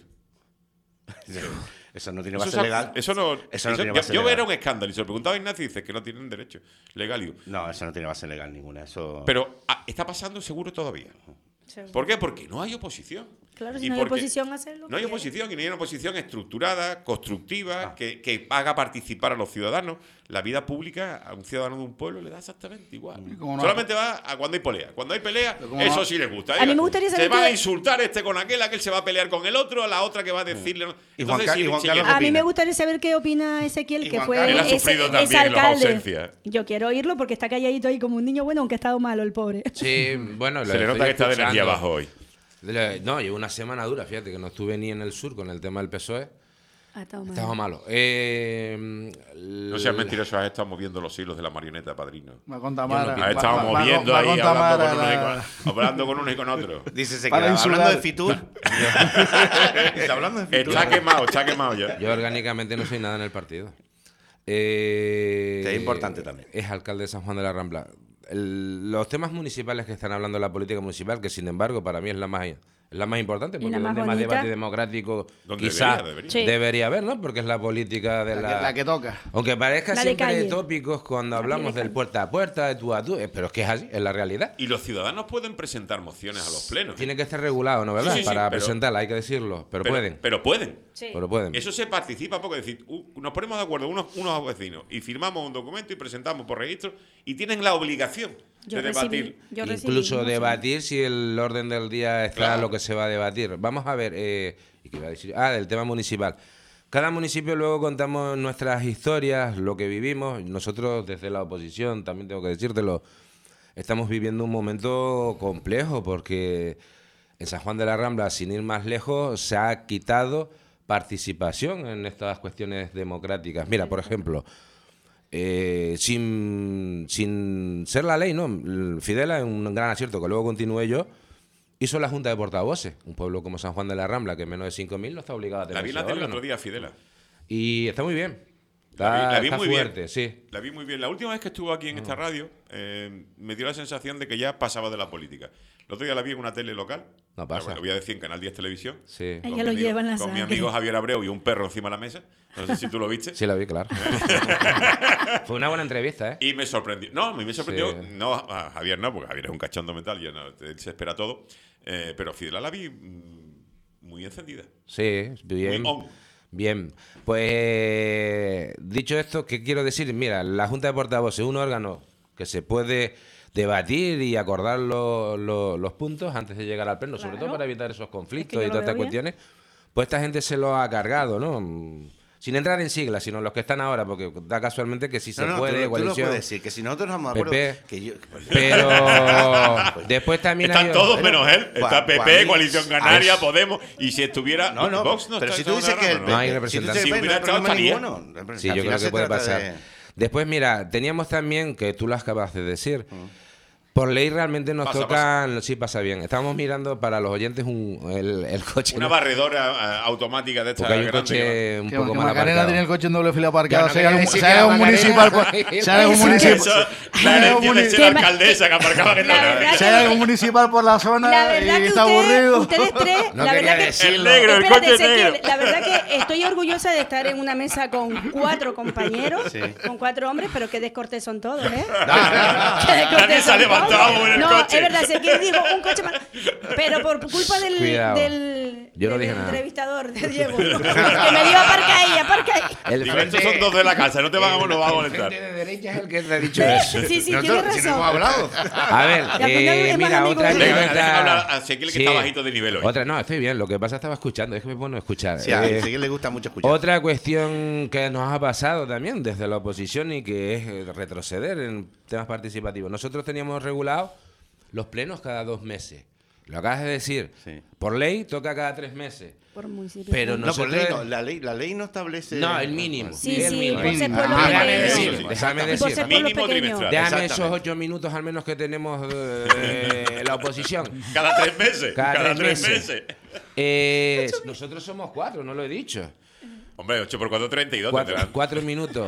Eso no tiene Eso base se- legal. eso no, Eso no tiene yo base yo legal. era un escándalo y se lo preguntaba a Ignacio y dice que no tienen derecho legal. Y digo, No, eso no tiene base legal ninguna. Eso... pero está pasando seguro todavía. ¿Por qué? Porque no hay oposición. Claro, si Y no hay porque oposición, hacer lo no hay que oposición y no hay una oposición estructurada, constructiva, Ah. que haga participar a los ciudadanos. La vida pública a un ciudadano de un pueblo le da exactamente igual. cómo no? Solamente va a cuando hay pelea. Cuando hay pelea, Pero cómo eso no? sí les gusta. A mí me gustaría Se saber va a que- insultar este con aquel se va a pelear con el otro, a la otra que va a decirle... Y Juan Carlos A mí opina? me gustaría saber qué opina Ezequiel, Y que Juan fue Carlos. Él ha sufrido también las alcalde. ausencias. Yo quiero oírlo porque está calladito ahí como un niño bueno, aunque ha estado malo el pobre. Sí, bueno, Se le nota que está de energía bajo hoy. No, llevo una semana dura, fíjate, que no estuve ni en el sur con el tema del PSOE. Ha estado malo. Estaba malo. No seas mentiroso, has estado moviendo los hilos de la marioneta, padrino. Va con Tamara. Has estado moviendo va ahí, con Tamara, hablando con uno y con otro. Dice se Para queda insular. hablando de Fitur. Está hablando de Fitur. Está quemado ya. Yo orgánicamente no soy nada en el partido. Es importante también. Es alcalde de San Juan de la Rambla. Los temas municipales que están hablando de la política municipal, que sin embargo para mí es la más importante, porque la más donde más bonita. debate democrático Donde quizás debería. Sí. debería haber, ¿no? Porque es la política de La que toca. Aunque parezca La de siempre calle. tópicos cuando La hablamos de del calle. puerta a puerta, de tú a tú, pero es que es así, es la realidad. Y los ciudadanos pueden presentar mociones a los plenos. Tiene que estar regulado, ¿no? ¿Verdad? Sí, sí, Para pero- presentarla, hay que decirlo, pero pueden. Pero pueden. Sí. Pero pueden. Eso se participa poco. Es decir, nos ponemos de acuerdo unos vecinos y firmamos un documento y presentamos por registro y tienen la obligación de debatir. Incluso debatir si el orden del día está Claro. lo que se va a debatir. Vamos a ver, ¿y qué iba a decir? Del tema municipal. Cada municipio luego contamos nuestras historias, lo que vivimos. Nosotros desde la oposición, también tengo que decírtelo, estamos viviendo un momento complejo porque en San Juan de la Rambla, sin ir más lejos, se ha quitado participación en estas cuestiones democráticas. Mira, por ejemplo, sin ser la ley, ¿no? Fidela, en un gran acierto que luego continué yo, hizo la Junta de Portavoces. Un pueblo como San Juan de la Rambla, que menos de 5.000 no está obligado a tener La vi en ese la tele el órgano. otro día, Fidela. Y está muy bien. La vi Está muy fuerte, bien. sí. La vi muy bien. La última vez que estuvo aquí en esta radio, me dio la sensación de que ya pasaba de la política. El otro día la vi en una tele local. No pasa. Bueno, lo voy a decir en Canal 10 Televisión. Sí. Ella lo lleva en la Con mi sangre. amigo Javier Abreu y un perro encima de la mesa. No sé si tú lo viste. Sí, la vi, claro. Fue una buena entrevista, ¿eh? Y me sorprendió. No, a mí me sorprendió. Sí. No, a Javier no, porque Javier es un cachondo mental y él se espera todo. Pero Fidela la vi muy encendida. Sí, bien. Muy on. Bien, pues dicho esto, ¿qué quiero decir? Mira, la Junta de Portavoces es un órgano que se puede debatir y acordar los puntos antes de llegar al pleno, sobre Claro. todo para evitar esos conflictos yo y lo todas estas veo bien. cuestiones. Pues esta gente se lo ha cargado, ¿no? Sin entrar en siglas, sino los que están ahora, porque da casualmente que si se No, puede, tú lo coalición, puedes decir, que si nosotros nos vamos de acuerdo, PP, que yo... pero después también Están hay- todos menos él. Juan- Está PP, Juan- Coalición Canaria, Ah, Podemos. Y si estuviera. No, no, Vox no pero está si tú dices que el No hay PP, si tú representantes. dices Si que el PP, hubiera no hay estado, problema estaría. ninguno. Sí, Al yo final creo se que puede trata pasar. de- Después, mira, teníamos también, que tú lo acabas de decir, por ley realmente nos Pasa, tocan, sí pasa bien, estábamos mirando para los oyentes el coche, Una ¿no? barredora automática de esta Porque hay un grande que coche un Que poco mal Macarena aparcado. tiene el coche en doble fila aparcado. Yo no Si hay quería algún- decir si hay que algún la municipal, Macarena- si hay algún Eso- municipal, Eso, si hay claro, algún tiene que ser Que la ma- alcaldesa que aparcaba en La verdad si hay que- algún municipal por la zona La verdad y que está aburrido. ustedes tres, No la quería verdad que decirlo. El negro, el Espérate, coche Ezequiel, negro. la verdad que estoy orgullosa de estar en una mesa con 4 compañeros, Sí. con 4 hombres, pero qué descortés son todos, ¿eh? Nadie Qué descortés se ha son levantado todos. en el no, coche. es verdad, Ezequiel dijo un coche más. Pero por culpa Cuidado. del Yo no dije nada. entrevistador de Diego, que me dio aparca ahí. El Digo, estos son dos de la casa, no te van a el molestar. frente de derecha es el que te ha dicho eso. Sí, sí, Nosotros, tienes si no razón. hemos hablado. A ver, Y al final es más mira, amigo otra de- Venga, anécdota- déjame hablar a Ezequiel, que está bajito de nivel hoy. Otra, no, estoy bien, lo que pasa estaba escuchando, es que me pone a escuchar. Sí, a Ezequiel le gusta mucho escuchar. Otra cuestión que nos ha pasado también desde la oposición y que es retroceder en temas participativos. Nosotros teníamos regulados los plenos cada 2 meses. Lo acabas de decir. Sí. Por ley toca cada 3 meses. Por municipio. Pero No, por nosotros- ley no, la ley no establece... No, el mínimo. Sí, el sí, mínimo. por ser pueblo Déjame pequeño. decir, Sí, déjame Y por ser decir. pueblo Mínimo pequeño. trimestral. Déjame esos Exactamente. 8 minutos al menos que tenemos la oposición. Cada 3 meses. Cada 3 3 meses. meses. Nosotros somos 4, no lo he dicho. Hombre, 8 por 4, 32. 4 minutos.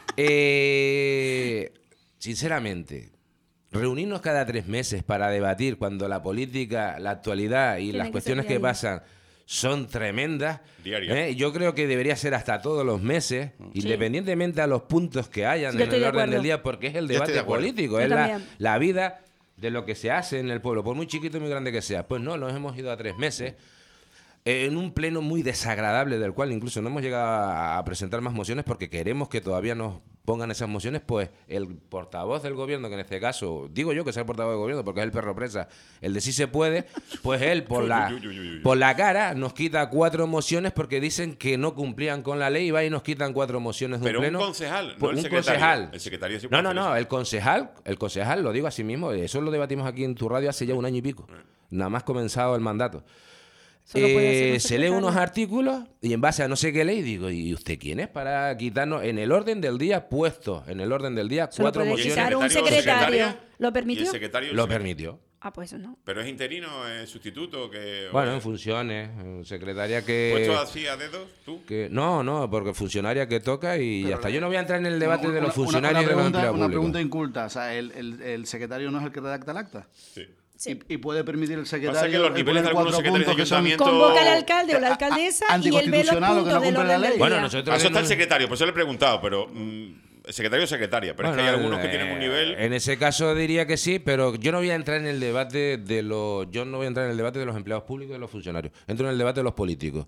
Sinceramente, reunirnos cada 3 meses para debatir cuando la política, la actualidad y Tiene las que cuestiones ser que diario. pasan son tremendas. Diario. Yo creo que debería ser hasta todos los meses, independientemente a los puntos que hayan Yo en estoy el de orden acuerdo. del día, porque es el Yo estoy de debate acuerdo. político, Yo es también. la vida de lo que se hace en el pueblo, por muy chiquito y muy grande que sea. Pues no, nos hemos ido a 3 meses. En un pleno muy desagradable, del cual incluso no hemos llegado a presentar más mociones porque queremos que todavía nos pongan esas mociones, pues el portavoz del gobierno, que en este caso, digo yo que sea el portavoz del gobierno porque es el perro presa, el de sí se puede, pues él por la cara nos quita 4 mociones porque dicen que no cumplían con la ley y va y nos quitan 4 mociones de Pero un un pleno. concejal, no Pues el un secretario. concejal. El secretario sí No, puede no, hacer no, eso. el concejal, lo digo así mismo, eso lo debatimos aquí en tu radio hace ya 1 año y pico, nada más comenzado el mandato. Solo puede ser un Se lee secretario. unos artículos y en base a no sé qué ley digo, ¿y usted quién es para quitarnos en el orden del día puesto, en el orden del día, Solo 4 puede mociones? quitar un secretario o secretario. secretaria, ¿Lo Y el permitió? secretario. Lo sí. permitió. Ah, pues eso no. Pero es interino, es sustituto, que. Bueno, en funciones, secretaria Puesto que... así a dedos, tú. No, porque funcionaria que toca y ya está. Yo no voy a entrar en el debate de los funcionarios y de los pregunta, empleados una públicos. pregunta inculta. O sea, el secretario no es el que redacta el acta. Sí. Sí. Y puede permitir el secretario. Pasa que los el niveles de poner algunos 4 secretarios de puntos que son- ayuntamiento. Convoca al alcalde o la alcaldesa y él ve los Anticonstitucional o que no puntos del cumple la orden del ley. Bueno, día. nosotros Para eso está el hemos- secretario, por eso le he preguntado, pero. Secretario o secretaria, pero es que hay Bueno, algunos que tienen un nivel. En ese caso diría que sí, pero yo no voy a entrar en el debate de los empleados públicos y de los funcionarios. Entro en el debate de los políticos.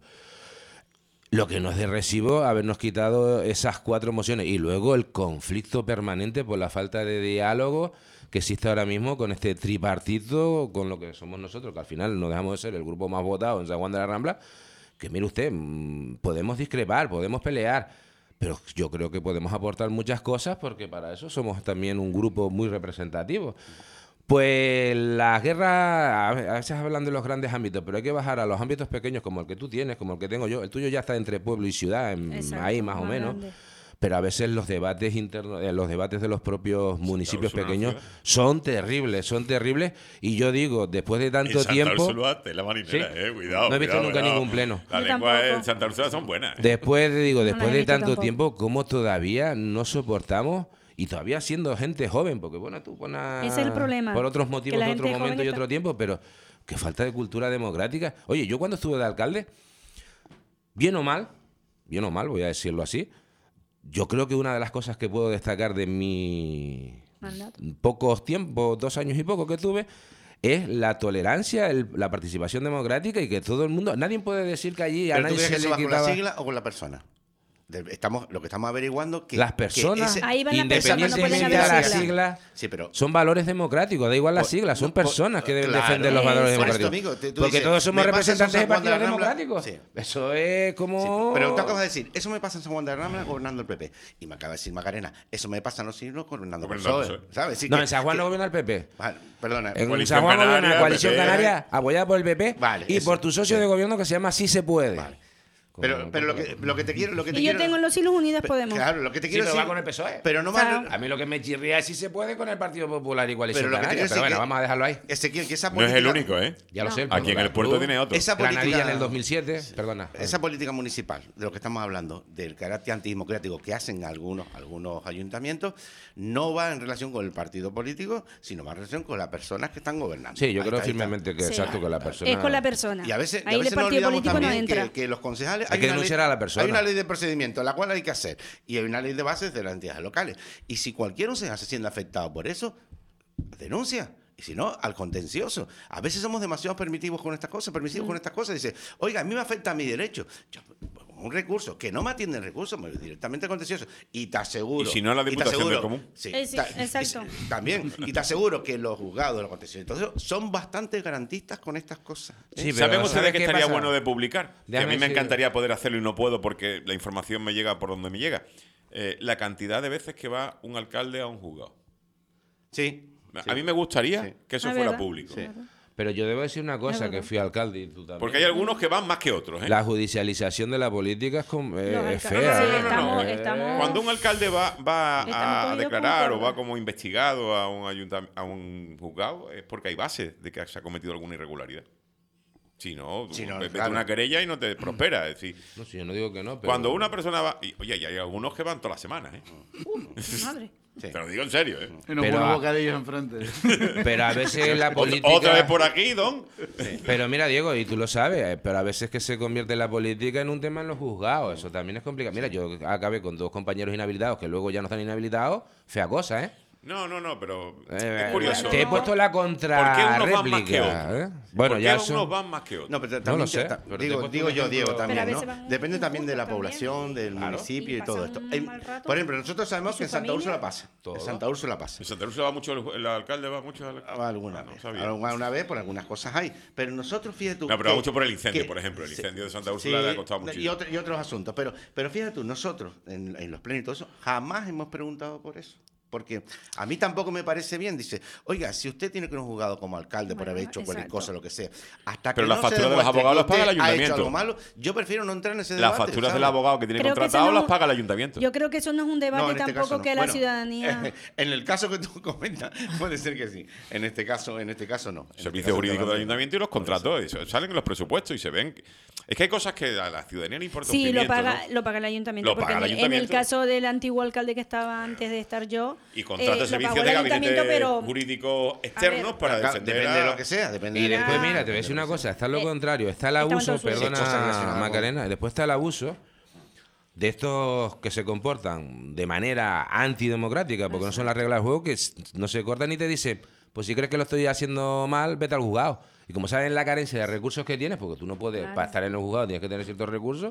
Lo que no es de recibo habernos quitado esas 4 mociones y luego el conflicto permanente por la falta de diálogo que existe ahora mismo con este tripartito, con lo que somos nosotros, que al final no dejamos de ser el grupo más votado en San Juan de la Rambla, que mire usted, podemos discrepar, podemos pelear, pero yo creo que podemos aportar muchas cosas porque para eso somos también un grupo muy representativo. Pues las guerras, a veces hablan de los grandes ámbitos, pero hay que bajar a los ámbitos pequeños como el que tú tienes, como el que tengo yo. El tuyo ya está entre pueblo y ciudad, Exacto, ahí más o menos. grande. pero a veces los debates internos, los debates de los propios municipios Úrsula, pequeños ¿no? son terribles. Y yo digo, después de tanto tiempo... la marinera, Sí. cuidado. No he visto cuidado, nunca cuidado. ningún pleno. Las Yo lenguas tampoco. en Santa Úrsula son buenas. Después las de he visto tanto tampoco. tiempo, ¿cómo todavía no soportamos? Y todavía siendo gente joven, porque bueno, tú Ese es el problema, por otros que motivos, la de otro gente momento joven y está- otro tiempo, pero qué falta de cultura democrática. Oye, yo cuando estuve de alcalde, bien o mal, voy a decirlo así, yo creo que una de las cosas que puedo destacar de mi Mandato. pocos tiempos, 2 años y poco que tuve, es la tolerancia, la participación democrática y que todo el mundo, nadie puede decir que allí a ¿Pero tú nadie crees que se eso le va con la quitaba... sigla o con la persona? Lo que estamos averiguando que Las personas, que ese- Ahí van las personas, no pueden independientemente haber de las siglas. siglas, Sí, pero son valores democráticos, da igual las siglas, son personas que deben claro. defender los valores Exacto. democráticos. Por esto, amigo, tú Porque dices, todos somos me pasa en representantes de San Juan de partidos la Rambla. democráticos. Sí. Eso es como... Sí, pero tú acabas de decir, eso me pasa en San Juan de la Rambla gobernando el PP. Y me acaba de decir Macarena, eso me pasa en los siglos gobernando el Gobernando el PSOE. PSOE. ¿Sabes? Sí, No, que- en San Juan que- no gobierna el PP. Vale, perdona. En Coalición San Juan gobierna Canaria, la Coalición PP. Canaria, apoyada por el PP, Vale, y eso, por tu socio sí. de gobierno que se llama Sí se puede. Vale. Pero lo que te quiero... Y yo tengo en los Hilos Unidos Podemos. Claro, lo que te Sí, quiero pero decir... va con el PSOE. Pero no Claro. más... A mí lo que me chirría es Si se puede con el Partido Popular y Coalición Pero lo que te Canaria. quiero Pero decir bueno, que- vamos a dejarlo ahí. Ezequiel, que esa No es política... el único, ¿eh? Ya lo No. sé. Aquí en el puerto tiene otro. Esa Granadilla política... en el 2007, perdona. Esa política municipal de lo que estamos hablando, del carácter antidemocrático que hacen algunos ayuntamientos, no va en relación con el partido político, sino va en relación con las personas que están gobernando. Sí, yo Ahí creo está, ahí está. firmemente que Sí. exacto con la persona. Es con la persona. Y a veces, Ahí el no partido olvidamos político no también entra. que los concejales... Hay que una denunciar ley- a la persona. Hay una ley de procedimiento, la cual hay que hacer. Y hay una ley de bases de las entidades locales. Y si cualquier concejal se siente afectado por eso, denuncia. Y si no, al contencioso. A veces somos demasiado permisivos con estas cosas. Dice, oiga, a mí me afecta a mi derecho. Un recurso, que no me atiende el recurso, me voy directamente al contencioso. Y te aseguro... Y si no, a la te Diputación aseguro- del Común. Sí, exacto. También. Y te aseguro que los juzgados, los contenciosos, son bastante garantistas con estas cosas. Sí, pero ¿Saben ¿sabes ustedes que qué estaría pasa? bueno de publicar? Que a Déjame mí me decir- encantaría poder hacerlo y no puedo porque la información me llega por donde me llega. La cantidad de veces que va un alcalde a un juzgado. Sí. A mí me gustaría Sí. que eso Ah, fuera ¿verdad? público. Sí. Pero yo debo decir una cosa, Es que verdad. fui alcalde y tú también. Porque hay algunos que van más que otros. ¿eh? La judicialización de la política es, Los es alcaldes, fea. sí, ¿eh? estamos- Eh, estamos- Cuando un alcalde va Estamos a cogidos declarar con o va cuerda. como investigado a un juzgado, es porque hay bases de que se ha cometido alguna irregularidad. Si no, Si no, vete claro. una querella y no te prospera. Es decir, No, si yo no digo que no, pero... cuando una persona va... Y, oye, y hay algunos que van todas las semanas, ¿eh? Madre. Sí. Te lo digo en serio, ¿eh? Y nos Pero pone a- bocadillos enfrente. Pero a veces la política... Otra vez por aquí, Don. Pero mira, Diego, y tú lo sabes, pero a veces que se convierte la política en un tema en los juzgados. Eso también es complicado. Mira, yo acabé con 2 compañeros inhabilitados que luego ya no están inhabilitados. Fea cosa, ¿eh? No, pero es curioso. Te he puesto la ¿Por qué unos van más que contrarréplica. otros? ¿eh? Bueno, ¿Por qué ya unos son... van más que otros? No, pero No también lo sé, pero te he digo, puesto digo un yo, ejemplo. Diego, Pero a también, veces ¿no? van Depende también de la también. población, del municipio Y y todo pasan esto. un mal rato. Por ejemplo, nosotros sabemos ¿Y que en su Santa familia? Úrsula pasa. Todo. En Santa Úrsula pasa. ¿En Santa Úrsula va mucho el alcalde? ¿Va mucho Alguna no vez. sabía. Alguna vez por algunas cosas hay. Pero nosotros, fíjate tú... No, pero va que- mucho por el incendio, que- por ejemplo. El sí, incendio de Santa Úrsula le ha costado mucho. y otros asuntos. Pero fíjate tú, nosotros, en los plenos y todo eso, jamás hemos preguntado por eso. Porque a mí tampoco me parece bien. Dice, oiga, si usted tiene que ir a un juzgado como alcalde por Bueno, haber hecho cualquier exacto. cosa, lo que sea, hasta Pero que la no factura se de los demuestre abogados que las paga el usted ha hecho ayuntamiento. algo malo, yo prefiero no entrar en ese Las debate. facturas ¿sabes? del abogado que tiene Creo que contratado eso no- las paga el ayuntamiento. Yo creo que eso no es un debate No, en este tampoco caso no. que la Bueno, ciudadanía... En el caso que tú comentas, puede ser que sí. En este caso no. En este Servicio caso jurídico te del va- ayuntamiento y los contratos. Eso salen en los presupuestos y se ven. Es que hay cosas que a la ciudadanía le importa un Sí, pimiento, lo paga el ayuntamiento. Lo porque paga el en el ayuntamiento. caso del antiguo alcalde que estaba antes de estar yo, ¿no? Y contrata lo servicios pagó de el gabinete ayuntamiento, pero jurídicos externos ver. para Claro, defender depende de a- lo que sea. Depende Y de después, Ah. mira, te voy a decir una cosa, está lo Eh, contrario, está el estaban abuso, todos sucios. perdona Sí, cosas relacionadas Macarena, después está el abuso de estos que se comportan de manera antidemocrática, porque no son las reglas del juego, que no se cortan y te dicen, pues si crees que lo estoy haciendo mal, vete al juzgado. Y como saben la carencia de recursos que tienes, porque tú no puedes, Claro. para estar en el juzgado tienes que tener ciertos recursos,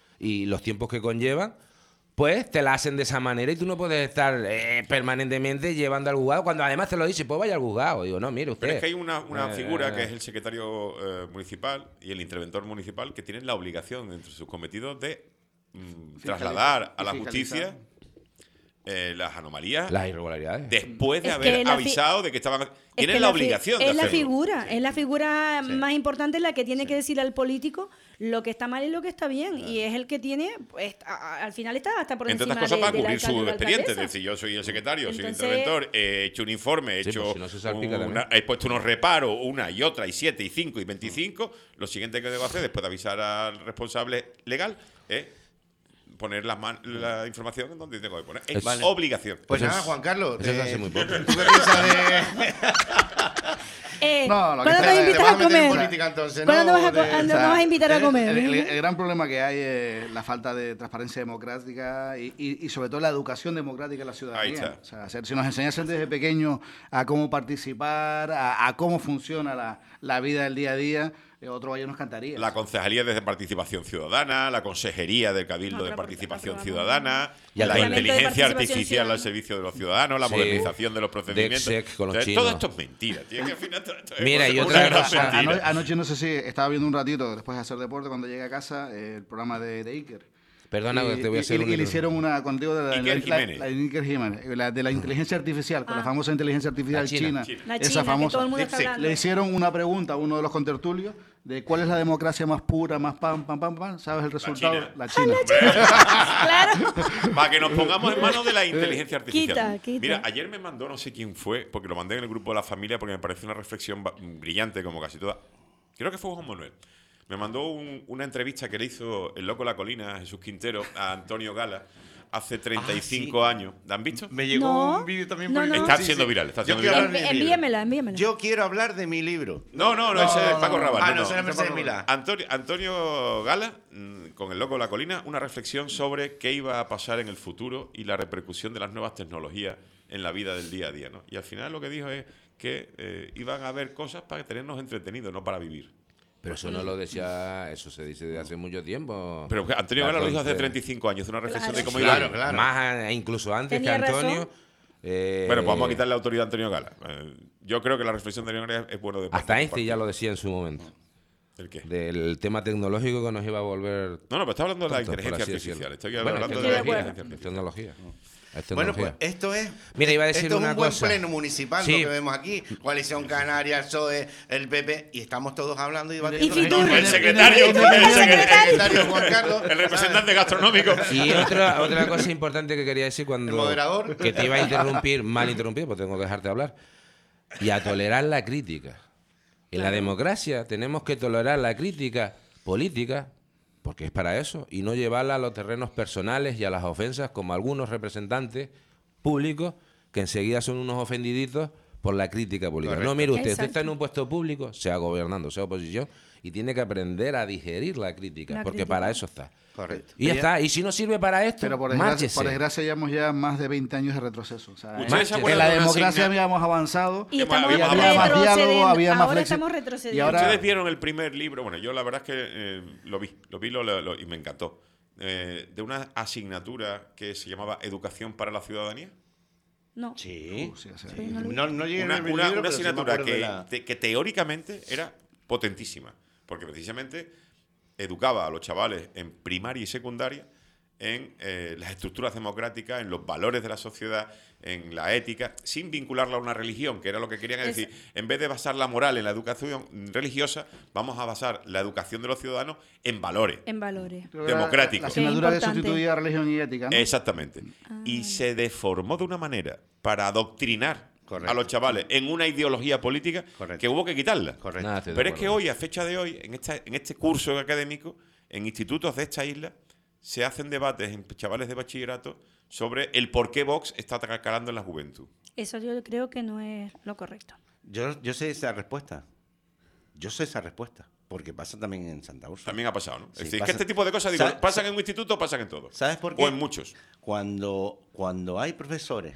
y los tiempos que conllevan, pues te la hacen de esa manera y tú no puedes estar permanentemente llevando al juzgado, cuando además te lo dice, pues vaya al juzgado. Digo, no, mire usted. Pero es que hay una figura que es eh. el secretario municipal y el interventor municipal que tienen la obligación entre sus cometidos de trasladar a la fiscalizar. justicia las anomalías Las irregularidades. después de Es que haber la avisado de que estaban... Es Tienen que la fi- obligación de es la hacerlo. figura, Sí. es la figura Sí. más importante, la que tiene que decir al político lo que está mal y lo que está bien, y es el que tiene, pues, al final está hasta por Entre encima otras cosas, para del cubrir alcalde o su la expediente. Es alcaldesa. decir, yo soy el secretario, soy el Entonces- interventor, he hecho un informe, he Sí, hecho pues si no se salpica también. he puesto unos reparos, una y otra, y 7, y 5, y 25. Lo siguiente que debo hacer, después de avisar al responsable legal, es poner la información en donde tengo que poner. Es Vale. obligación. Pues Eso nada, es- Juan Carlos. eso se hace muy poco. ¿Tú qué piensas de...? No, lo que ¿Cuándo está- nos te invitas vas a a meter en comer? política, entonces, ¿Cuándo ¿no? nos vas a, De- nos vas a invitar a comer? El gran problema que hay es la falta de transparencia democrática y sobre todo la educación democrática de la Ahí ciudadanía. está. O sea, si nos enseñasen desde pequeños a cómo participar, a cómo funciona la vida del día a día, otro gallo nos cantaría. La concejalía de participación ciudadana, la consejería del Cabildo No, de pero Participación aprobamos- Ciudadana, Y el la Parlamento de inteligencia Participación artificial al Ciudadana. servicio de los ciudadanos, la Sí. modernización de los procedimientos. DECSEC con los O sea, chinos. todo esto es mentira, tío, que al final todo esto es Mira, y una otra gran cosa- mentira. Anoche no sé si estaba viendo un ratito después de hacer deporte cuando llegué a casa el programa de Iker. Perdona, Y- te voy a hacer y le hicieron una contigo de Iker Jiménez. Iker Jiménez, la de la inteligencia artificial, con la famosa inteligencia artificial La china. china. La Esa China, que famosa. todo el mundo está DeepSeek. hablando. Le hicieron una pregunta a uno de los contertulios de cuál es la democracia más pura, más pam, pam, pam, pam. ¿Sabes el resultado? China. La China. Claro. Para que nos pongamos en manos de la inteligencia artificial. Quita. Mira, ayer me mandó, no sé quién fue, porque lo mandé en el grupo de la familia, porque me pareció una reflexión brillante, como casi toda. Creo que fue Juan Manuel. Me mandó una entrevista que le hizo el Loco de la Colina, Jesús Quintero, a Antonio Gala, hace 35 años. ¿La han visto? Me llegó No. un vídeo también No, por no. Está siendo viral, está Yo siendo quiero viral. hablar de mi libro. Envíamela. Yo quiero hablar de mi libro. No, ese es Paco Rabanne. Ah, no, no, no. será Mercedes Milá. Antonio Gala, con el Loco de la Colina, una reflexión sobre qué iba a pasar en el futuro y la repercusión de las nuevas tecnologías en la vida del día a día, ¿no? Y al final lo que dijo es que iban a haber cosas para tenernos entretenidos, no para vivir. Pero eso no lo decía, eso se dice de hace mucho tiempo. Pero que Antonio Gala lo dijo hace 35 años, una reflexión de cómo iba a Claro, vivir. claro. Más, incluso antes Tenía que Antonio. razón. Bueno, pues vamos a quitarle la autoridad a Antonio Gala. Yo creo que la reflexión de Antonio Gala es bueno de Hasta Einstein ya lo decía en su momento. ¿El qué? Del tema tecnológico que nos iba a volver. No, pero está hablando de la tontos, por inteligencia así artificial. decirlo. Estoy Bueno, hablando es de la tecnología. inteligencia Es artificial. tecnología. Es Bueno, tecnología. pues esto es. Mira, iba a decir esto es una un buen cosa. pleno municipal Sí. lo que vemos aquí. Coalición Canaria, el PSOE, el PP, y estamos todos hablando y debatiendo. Y Fitur. El secretario, el secretario Juan Carlos. el representante gastronómico. Y otra cosa importante que quería decir cuando. El moderador. Que te iba a interrumpir, mal interrumpido, pues tengo que dejarte hablar. Y a tolerar la crítica. En la democracia tenemos que tolerar la crítica política, porque es para eso, y no llevarla a los terrenos personales y a las ofensas, como algunos representantes públicos que enseguida son unos ofendiditos por la crítica política. Correcto. No, mire usted Exacto. está en un puesto público, sea gobernando, sea oposición, y tiene que aprender a digerir la crítica, La porque crítica. para eso está. Correcto. Y ya está. Y si no sirve para esto, Pero por márchese. desgracia llevamos ya más de 20 años de retroceso. O sea, ¿Ustedes se en acuerdan la de una democracia asigna- habíamos avanzado. Y Hemos- estamos había más diálogo, retrocediendo. había más Ahora flexi- estamos y retrocediendo. ahora- ¿Ustedes vieron el primer libro? Bueno, yo la verdad es que lo vi y me encantó. De una asignatura que se llamaba Educación para la Ciudadanía. No. Sí. Sí, o sea, Sí, no lo vi. No llegué a Una, ver mi una- libro, una pero sí me asignatura acuerdo de que teóricamente era potentísima, porque precisamente educaba a los chavales en primaria y secundaria en las estructuras democráticas, en los valores de la sociedad, en la ética, sin vincularla a una religión, que era lo que querían Es- decir. En vez de basar la moral en la educación religiosa, vamos a basar la educación de los ciudadanos en valores. En valores. creo que era democrático. La asignatura que Importante. sustituía a religión y ética, ¿no? Exactamente. Y se deformó de una manera para adoctrinar Correcto. a los chavales en una ideología política Correcto. que hubo que quitarla. Correcto. Nada, estoy de Pero es que acuerdo. hoy, a fecha de hoy, en este curso académico, en institutos de esta isla, se hacen debates en chavales de bachillerato sobre el por qué Vox está calando en la juventud. Eso yo creo que no es lo correcto. Yo sé esa respuesta. Yo sé esa respuesta. Porque pasa también en Santa Úrsula. También ha pasado, ¿no? Sí, es decir, pasa- que este tipo de cosas, digo, ¿Sabe- pasan en un instituto, pasan en todos. ¿Sabes por qué? O en muchos. Cuando hay profesores,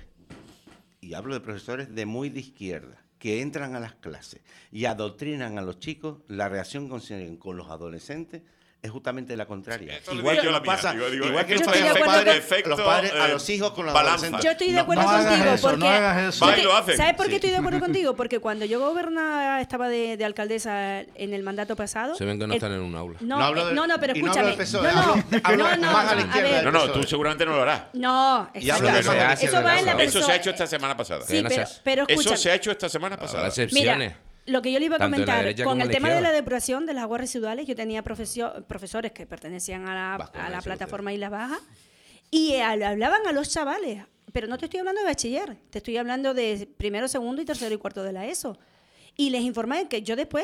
y hablo de profesores de muy de izquierda, que entran a las clases y adoctrinan a los chicos, la reacción que consiguen con los adolescentes es justamente la contraria. Esto le Igual digo que yo la nos mía. pasa, Digo, igual es que que nos estoy de pasa acuerdo con- los padres a los hijos con los balanza. adolescentes. Yo estoy de acuerdo no hagas contigo eso, no porque hagas eso. Va y lo hacen. ¿Sabes por qué Sí. estoy de acuerdo contigo? Porque cuando yo gobernaba, estaba de alcaldesa en el mandato pasado. Se ven que no el- están en un aula. No, No hablo de- no, pero y no hablo escúchame. del PSOE, No, hablo no, más a la izquierda ver. del No, no, tú PSOE. seguramente no lo harás. No, Y hablo exacto. de eso hace, Eso va en la ¿verdad? Eso se persona. ha hecho esta semana pasada. Sí, no pero, seas- pero Eso escúchame. se ha hecho esta semana Habrá pasada. excepciones. Lo que yo le iba a Tanto en la comentar, derecha con como el en la tema de la izquierda. depuración de las aguas residuales, yo tenía profesores que pertenecían a Vasco, la eso plataforma Islas Bajas y hablaban a los chavales, pero no te estoy hablando de bachiller, te estoy hablando de primero, segundo y tercero y cuarto de la ESO. Y les informaban que yo después,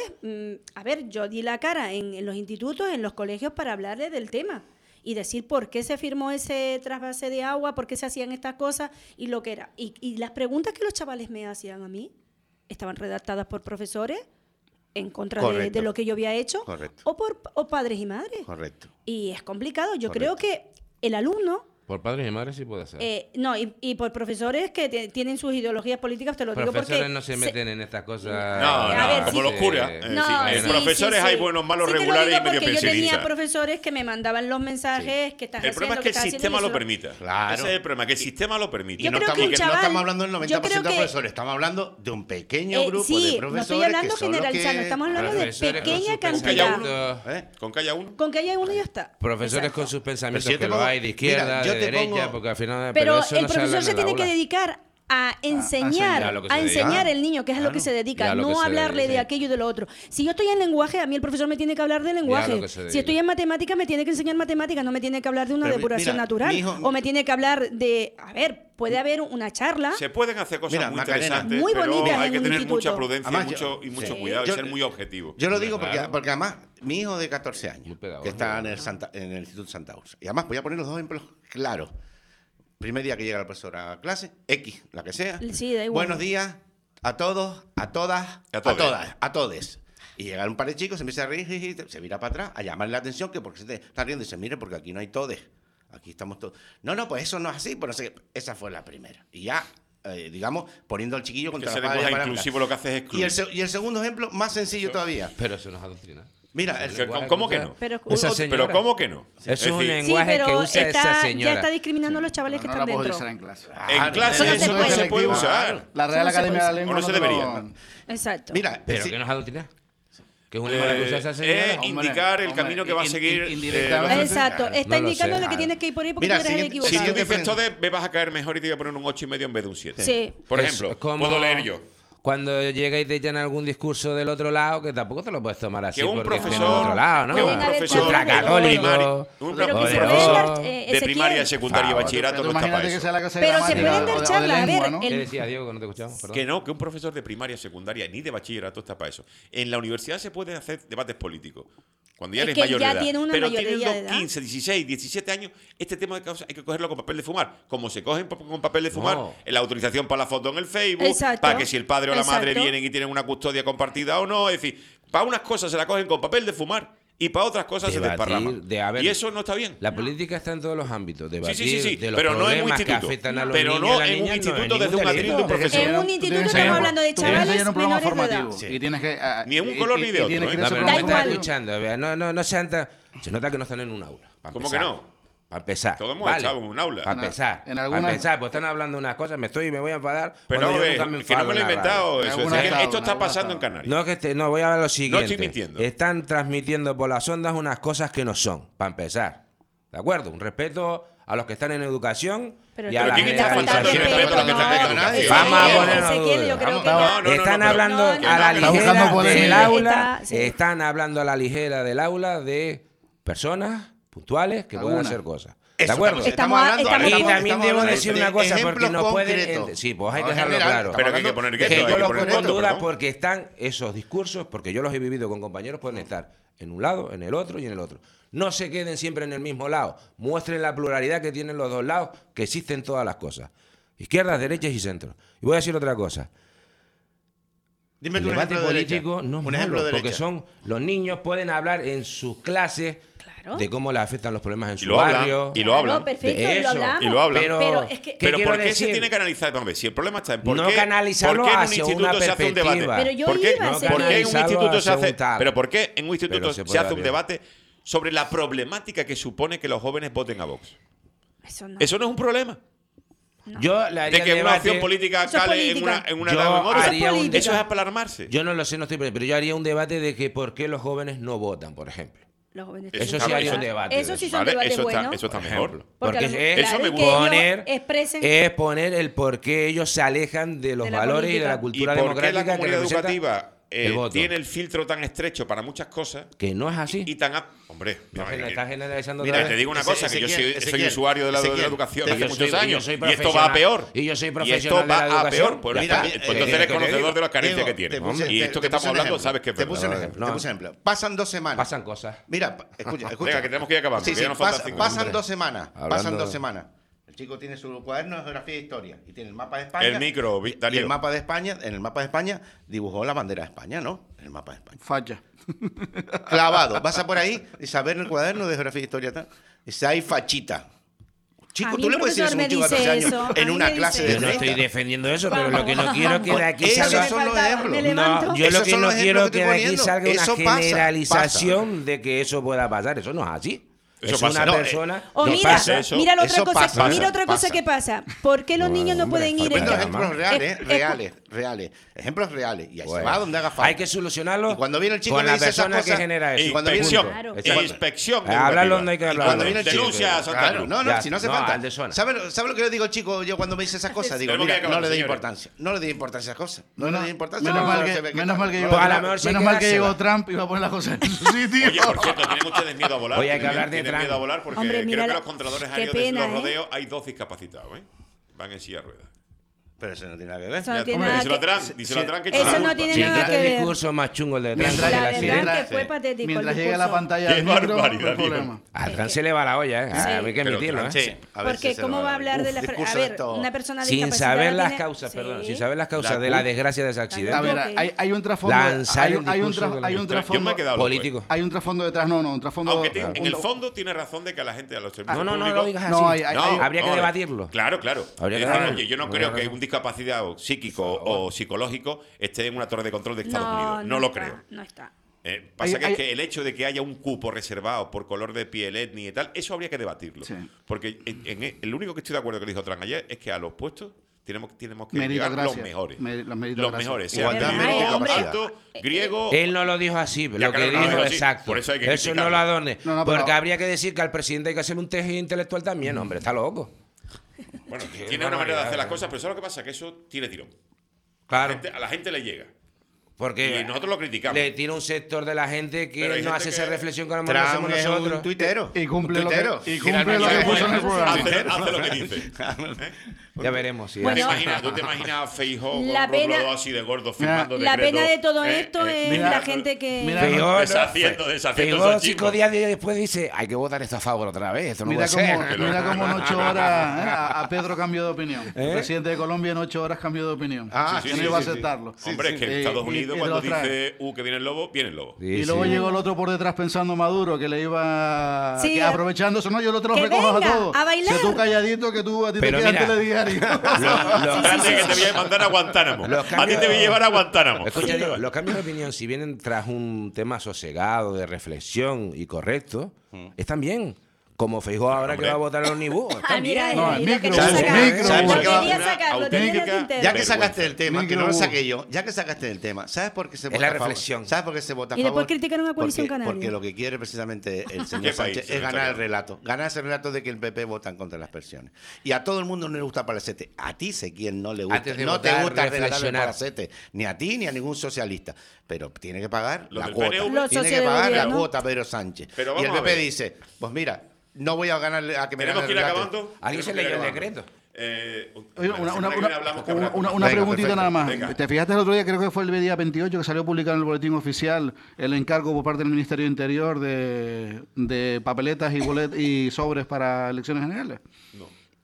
yo di la cara en los institutos, en los colegios para hablarles del tema y decir por qué se firmó ese trasvase de agua, por qué se hacían estas cosas y lo que era. Y las preguntas que los chavales me hacían a mí estaban redactadas por profesores en contra de Correcto. lo que yo había hecho Correcto. o padres y madres. Correcto. Y es complicado. Yo Correcto. creo que el alumno... Por padres y madres sí puede ser. no, y por profesores que tienen sus ideologías políticas, te lo digo porque... Profesores no se meten en estas cosas. No, a ver, como sí. los curas. No, En sí, profesores sí, hay sí. buenos, malos, Sí, te lo regulares digo y medio porque yo tenía pensionistas. profesores que me mandaban los mensajes que estás El haciendo, problema es que el estás haciendo, sistema y lo eso permita. Claro. Ese es el problema, que el sistema lo permite. Y Yo no creo estamos, que un no chaval- estamos hablando del yo 90% creo de que- profesores, estamos hablando de un pequeño grupo sí, de no profesores estoy hablando que son los generalizando, que- estamos hablando de Profesores con pequeña sus Con que haya cantidad. uno. ¿Eh? Con que haya uno. Con que haya uno y ya está. Profesores Exacto. con sus pensamientos, Pero si yo te que lo pongo- hay de izquierda, mira, yo de te derecha, pongo- porque al final. Pero eso el no se profesor habla se en el tiene que aula. dedicar a enseñar enseñar, a lo que se a dedica. enseñar al niño, que es a lo que se Y dedica, a lo que no se hablarle de dedica. aquello y de lo otro. Si yo estoy en lenguaje, a mí el profesor me tiene que hablar de lenguaje. que se dedica. Si estoy en matemáticas, me tiene que enseñar matemáticas, no me tiene que hablar de una Pero depuración mira, natural. mi hijo- O me tiene que hablar de, a ver, puede haber una charla. Se pueden hacer cosas Mira, muy Macarena, interesantes, muy pero bonitas hay en que un tener instituto. mucha prudencia Además, y mucho sí. cuidado y Yo- ser muy objetivo. Yo lo digo Claro. porque además mi hijo de 14 Muy años, pedagógico. que está en el Instituto Santa Úrsula. Y además voy a poner los dos ejemplos claros. Primer día que llega la profesora a clase, X, la que sea. Sí, da igual. Buenos días a todos, a todas, A a todes. todas, a todes. Y llega un par de chicos, se empieza a reír, se mira para atrás, a llamarle la atención, que porque se están riendo y dice, mire, porque aquí no hay todes. Aquí estamos todos. No, pues eso no es así, pero no sé qué. Esa fue la primera. Y ya, digamos, poniendo al chiquillo Que contra ese la pared. lenguaje inclusivo lo que hace es excluir. Y el segundo ejemplo, más sencillo todavía. Pero eso no es adoctrinar. Mira, ¿Cómo que no? Pero- Esa señora. Pero ¿cómo que no? Eso es un decir, lenguaje que usa esa ya señora. está discriminando a los chavales que No la están puedo dentro. utilizar en clase. en clase Eso no se eso no puede. se puede Claro. usar. La Real Eso no se Academia de la puede. Lengua O no se te lo- debería. Exacto. mira, ¿Pero si- qué no es adoctrinar? ¿Que es un lenguaje que usa esa Es señora? Hombre, indicar el hombre, camino que va a seguir. indirectamente. Exacto. Está No lo indicando sé. que tienes que ir por ahí porque Mira, tú eres el siguiente- equivocado. Si tú siguiente dices todo, me vas a caer mejor y te voy a poner un 8,5 en vez de un 7. Sí. Por Es ejemplo, como puedo leer yo. Cuando llega y te echan algún discurso del otro lado, que tampoco te lo puedes tomar así. Que un porque esté profesor, del otro lado, ¿no? que un Pueden haber profesor charlas de todo. ultracatólico, Un Pero que se poderoso, pueden dar, de Ezequiel, primaria, secundaria y Favor. bachillerato Tú no está para imagínate que eso. sea la clase de Pero se gramática pueden dar o de charlas, a ver, lengua, ¿no? ¿Qué el- decías, Diego, que no te escuchamos? Perdón. Que no, que un profesor de primaria, secundaria ni de bachillerato está para eso. En la universidad se pueden hacer debates políticos. Cuando ya Es eres que mayor ya de edad. tiene una Pero mayoría teniendo de edad. 15, 16, 17 años, este tema de causa hay que cogerlo con papel de fumar. Como se cogen con papel de fumar, No. en la autorización para la foto en el Facebook, Exacto. para que si el padre o la madre Exacto. vienen y tienen una custodia compartida o no. Es decir, para unas cosas se la cogen con papel de fumar y para otras cosas se Debatir, desparraman. ver, y eso no está bien. La política está en todos los ámbitos. Debatir Sí, de los pero no en un problemas que instituto. afectan a los Pero niños no y a las en un niñas, instituto no es desde un ningún atril de un delito. profesor. En un Tú instituto tienes que estamos ir- hablando de tú tienes que ir chavales a un programa menores de edad. formativo y tienes que Ni en un color ni de otro, tienes que ¿eh? ir a ese No, pero Da no me programa estás igual. escuchando. Vea, no sean tan... Se nota que no están en un aula. para ¿Cómo empezar. que no? Para empezar. Todos hemos estado en un aula. Para En empezar. algunas- Para empezar, pues están hablando unas cosas, me voy a enfadar. Pero cuando no, yo nunca que no enfado me lo he en la inventado. radio. Eso. Alguna Es que estado, esto está alguna pasando en estado. Canarias. No, voy a ver lo siguiente. estoy mintiendo. Están transmitiendo por las ondas unas cosas que no son, para empezar. ¿De acuerdo? Un respeto a los que están en educación Pero y a que la ¿quién está faltando generalización. el respeto a los que están en no, educación? Vamos a Ezequiel, ponernos Ezequiel, yo dudas. creo que No, no, Están pero- hablando no, a la no, Está buscando ligera polémica. del aula. Está- sí. Están hablando a la ligera del aula de personas puntuales que pueden Alguna. hacer cosas. Eso ¿De acuerdo? Estamos hablando- Y estamos también estamos debo hablando decir de una cosa, porque ejemplos no pueden... concretos. Sí, pues hay que No, dejarlo general, claro. Pero que hay que poner Que gueto, hay yo que lo poner pongo en gueto, duda perdón. porque están esos discursos, porque yo los he vivido con compañeros, pueden estar en un lado, en el otro y en el otro. No se queden siempre en el mismo lado. Muestren la pluralidad que tienen los dos lados, que existen todas las cosas. Izquierdas, derechas y centros. Y voy a decir otra cosa. Dime El tú un debate ejemplo de derecha. político no es Un ejemplo malo, de porque derecha. son los niños pueden hablar en sus clases Claro. de cómo les afectan los problemas en Y su lo hablan, barrio. y lo hablan. Claro, perfecto, de y lo eso. hablamos. Y lo hablan. Pero, es que- ¿qué Pero quiero ¿por qué se decir? tiene que analizar? Vamos a ver, si el problema está en por No qué, canalizarlo ¿por qué en un hacia instituto una se hace un debate? perspectiva. Pero yo ¿Por qué, iba a ¿por hacer- qué en un Canalizarlo instituto se hacia hace? un tal. Pero ¿por qué en un instituto Pero se se puede hace un hacer. debate sobre la problemática que supone que los jóvenes voten a Vox. Eso no. Eso no es un problema. Yo le haría De que una debate- opción política Eso es cale política. en una Yo edad de memoria. haría un- Eso es para alarmarse. Yo no lo sé, no estoy, pero yo haría un debate de que por qué los jóvenes no votan, por ejemplo. Los jóvenes Eso tienen sí que haría un votar. debate Eso de sí eso, son ¿vale? debates Eso está, buenos. eso está Por mejor. ejemplo. Porque Porque a lo- es, Eso claro, me que ellos poner, expresen es poner el por qué ellos se alejan de los De la valores y de política. la ¿Y cultura por qué la democrática que comunidad representa educativa el voto. tiene el filtro tan estrecho para muchas cosas Que no es así. y tan... Hombre, No, está generalizando mira, otra te vez. digo una cosa, que yo soy Ezequiel, usuario de la Ezequiel, educación te- hace yo muchos soy- años yo soy y esto va a profesional- peor. y yo soy esto profesional de la va a educación. peor. Pues Ya mira, está. pues entonces ¿Qué eres te conocedor digo? de las carencias Diego, que tiene. te puse- Y te- esto te que estamos puse un hablando ejemplo. sabes que es Te puse un verdad. ejemplo. No. Te puse un ejemplo. Pasan 2 semanas. Pasan cosas. Mira, escucha. Venga, que tenemos que ir acabando, Sí, que sí, ya nos faltan pasa- 5 pasan minutos. 2 semanas. Hablando- Pasan 2 semanas. El chico tiene su cuaderno de geografía e historia y tiene el mapa de España. El micro, y Darío. el mapa de España, en el mapa de España dibujó la bandera de España, ¿no? En el mapa de España. Facha. Clavado. Pasa por ahí y saber en el cuaderno de geografía e historia tal. Dice, hay fachita. Chico, A mí tú un le puedes decir eso a un profesor chico de me 13 dice años eso, a en mí una me clase dice de Yo no eso. estoy 30. defendiendo eso, pero lo que no quiero es que de aquí Esos salga... son los Me ejemplos. levanto. No, yo lo Esos que son no los quiero ejemplos es que que de estoy aquí poniendo. salga una Eso pasa, generalización de que eso pueda pasar. Eso no es así. Eso es pasa. una No, persona... O no mira, pasa. eso- mira la otra eso cosa, pasa, mira otra cosa pasa. que pasa. ¿Por qué los niños no hombre, pueden ir falta en Viendo de ejemplos reales, Eh, reales. Ejemplos reales. Y ahí Bueno, se va donde haga falta. hay que solucionarlo Y cuando viene el chico con le la dice esas persona que cosas, genera eso. y cuando viene- Inspección. Claro. Exacto. Inspección. Hablarlo educativa. donde hay que Y hablarlo. cuando viene el chico, Denuncia a Santa claro, Cruz. no, Ya, si no hace no, falta. al de zona. ¿Sabe lo que le digo al chico yo cuando me dice esas cosas? Digo, Tenemos que mira, acabar, no le dé señores. importancia. No le dé importancia a esas cosas. No le dé importancia. Menos No, mal se que, ve menos mal que Pues a lo llegó, mejor sí menos hay mal que que llegó dársela. Trump y va a poner las cosas en su sitio. Oye, por cierto, tienen ustedes miedo a volar. Oye, hay que Tienen- hablar de tienen Trump. miedo a volar porque Hombre, mira creo que la- los controladores qué aéreos de pena, los ¿eh? rodeos hay 2 discapacitados, ¿eh? Van en silla de ruedas. Pero eso no tiene nada que ver. Eso no Ya, tiene hombre, nada díselo a que- Trump, díselo a Trump que Eso echa la no culpa. tiene Sí, nada qué que ver. discurso más chungo el de Trump. Mientras- que La la verdad sirena. que fue patético el Mientras llegue a la discurso. pantalla Qué del micro, no barbaridad, hay problema. A Trump se le va la olla, ¿eh? Sí. Hay que Pero admitirlo, ¿eh? Sí, a ver Porque si se cómo lo va a hablar de la... discurso A ver, esto- una persona Sin discapacitada saber las tiene- causas, perdón, Sí. sin saber las causas La de la cu- desgracia de ese A accidente. ver, hay un trasfondo. Lanzar Hay el un, hay un, discurso tra- de la hay un industria. Yo me he trasfondo. quedado loco, Político. Hay un trasfondo detrás, no, un trasfondo. Aunque en el un- fondo tiene razón de que a la gente, a los servicios No, no, no públicos... lo digas así. No, Habría que no, debatirlo. Claro, claro. Habría que Es decir, debatirlo. oye, yo no No creo habría que razón. un discapacitado psíquico o psicológico esté en una torre de control de Estados Unidos. No lo está, creo. No está. Pasa Hay- que el hecho de que haya un cupo reservado por color de piel, etnia y tal, eso habría que debatirlo. Sí. Porque el único que estoy de acuerdo que dijo Trump ayer es que a los puestos tenemos que llegar los Meritocracia. mejores. Las Los meritocracias. mejores. Sean Igualdad, griego, mérito, capacidad. alto, griego... Él no lo dijo así, Ya, lo que claro, no lo dijo dijo así. exacto. Por eso hay que no criticarlo. lo adorne. No, no, pero- Porque habría que decir que al presidente hay que hacer un test intelectual también, hombre, está loco. Bueno, Qué tiene una manera de hacer las barbaridad, cosas, pero ¿sabes lo que pasa? Que eso tiene tirón. Claro, A la gente le llega. porque Y nosotros lo criticamos. le tiene un sector de la gente Pero hay que no gente hace esa que- reflexión que a lo mejor Trump hacemos es un nosotros. tuitero. Y cumple Un lo que, tuitero. y cumple lo que Hace- puso en el programa. hace lo que dice. Ya veremos. Si Bueno, ¿Tú te imaginas a Feijóo con la un pena- roblo así de gordo firmando La decretos? pena de todo esto es mira, la gente que... mira, Feijóo, Deshaciendo Feijóo esos 5 chismos. días después dice, hay que votar esto a favor otra vez, esto no Mira puede cómo, ser. mira cómo en 8 horas a Pedro cambió de opinión. El presidente de Colombia en 8 horas cambió de opinión. Ah, que sí, no sí, iba a sí, aceptarlo. Hombre, es que en Y- Estados y- Unidos y cuando lo trae. dice que viene el lobo, viene el lobo. Sí, Y luego sí. llegó el otro por detrás pensando Maduro que le iba Sí, que aprovechando eso, no, yo lo te lo que recojo a venga, todos. a bailar. Si tú calladito que tú a ti Pero te queda mira, el telediario. Los Grande cambios- que te voy a mandar a Guantánamo. Los A ti cambios- te voy a llevar a Guantánamo. Escucha, digo, los cambios de opinión, si vienen tras un tema sosegado, de reflexión y correcto, están bien. Como Feijóo ahora hombre. que va a votar el Omnibus. Ah, están mira, bien. No, lo el que micro, quería el sacar. micro. ¿Sabes Lo por qué va? quería Una sacar, lo tenía en el auténtica- tintero. Ya que Vergüenza. sacaste el tema, que no lo Micro. saqué yo, ya que sacaste el tema, ¿sabes por qué se Es vota la a favor? reflexión. ¿Sabes por qué se vota a Y favor? después criticaron a Coalición Porque- Canaria. Porque lo que quiere precisamente el señor ¿Qué país, Sánchez señor es ganar el Sánchez? relato. Ganar ese relato de que el PP vota en contra de las pensiones. Y a todo el mundo no le gusta Palacete. A ti sé quién no le gusta. Antes de No te votar, gusta relatar el reflexionar. Palacete. Ni a ti ni a ningún socialista. Pero tiene que pagar Los la del cuota. PNV. Los Tiene socios que de pagar la gobierno. cuota Pedro Sánchez. Pero Y el vamos a PP ver. dice, pues mira, no voy a ganar a que me Tenemos gane que el ir relato. acabando. ¿Alguien se Tenemos que ir leyó el acabando. decreto? Oye, La semana que viene hablamos que habrá- una Venga, preguntita perfecto. nada más. Venga. ¿Te fijaste el otro día, creo que fue el día 28, que salió publicado en el boletín oficial el encargo por parte del Ministerio de Interior de papeletas y sobres para elecciones generales? No.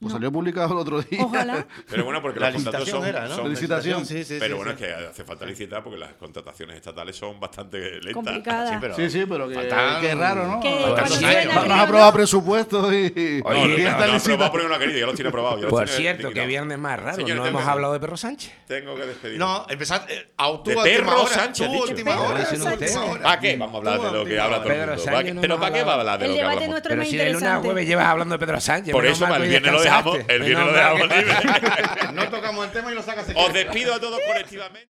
Pues salió publicado el otro día. Ojalá. Pero bueno, porque La los contratos licitación son, era, ¿no? son- Licitación. Sí, sí, pero sí, bueno, sí. es que hace falta licitar porque las contrataciones estatales son bastante lentas. Complicada. Sí, pero, Sí, pero que faltan- es raro, ¿no? Que Faltan cuando dos sube años. la No nos ha arriba, aprobado ¿no? presupuestos y Oye, No, no, no, y no, está no, licitado. aprobado porque no ha querido, ya los tiene aprobados. ya los Por tiene cierto, qué liquidados. viernes más raro. Señores, no tengo hemos que- hablado de Pedro Sánchez. Tengo que despedir. No, empezar a tú De a última Pedro hora. Sánchez, Tú dicho. última Pedro hora. Sánchez. tú última hora. ¿Para qué? Vamos a hablar Tú de lo que última habla hora. todo el Pedro mundo. Sánchez no ¿Pero hemos para qué va a hablar de El lo que debate hablamos? nuestro es Pero más si de lunes a interesante. jueves llevas hablando de Pedro Sánchez. Por menos eso, mal que el hoy viernes lo dejamos, descansaste. el viernes Menos lo mal dejamos que- libre. No tocamos el tema y lo sacas. Os despido a todos colectivamente.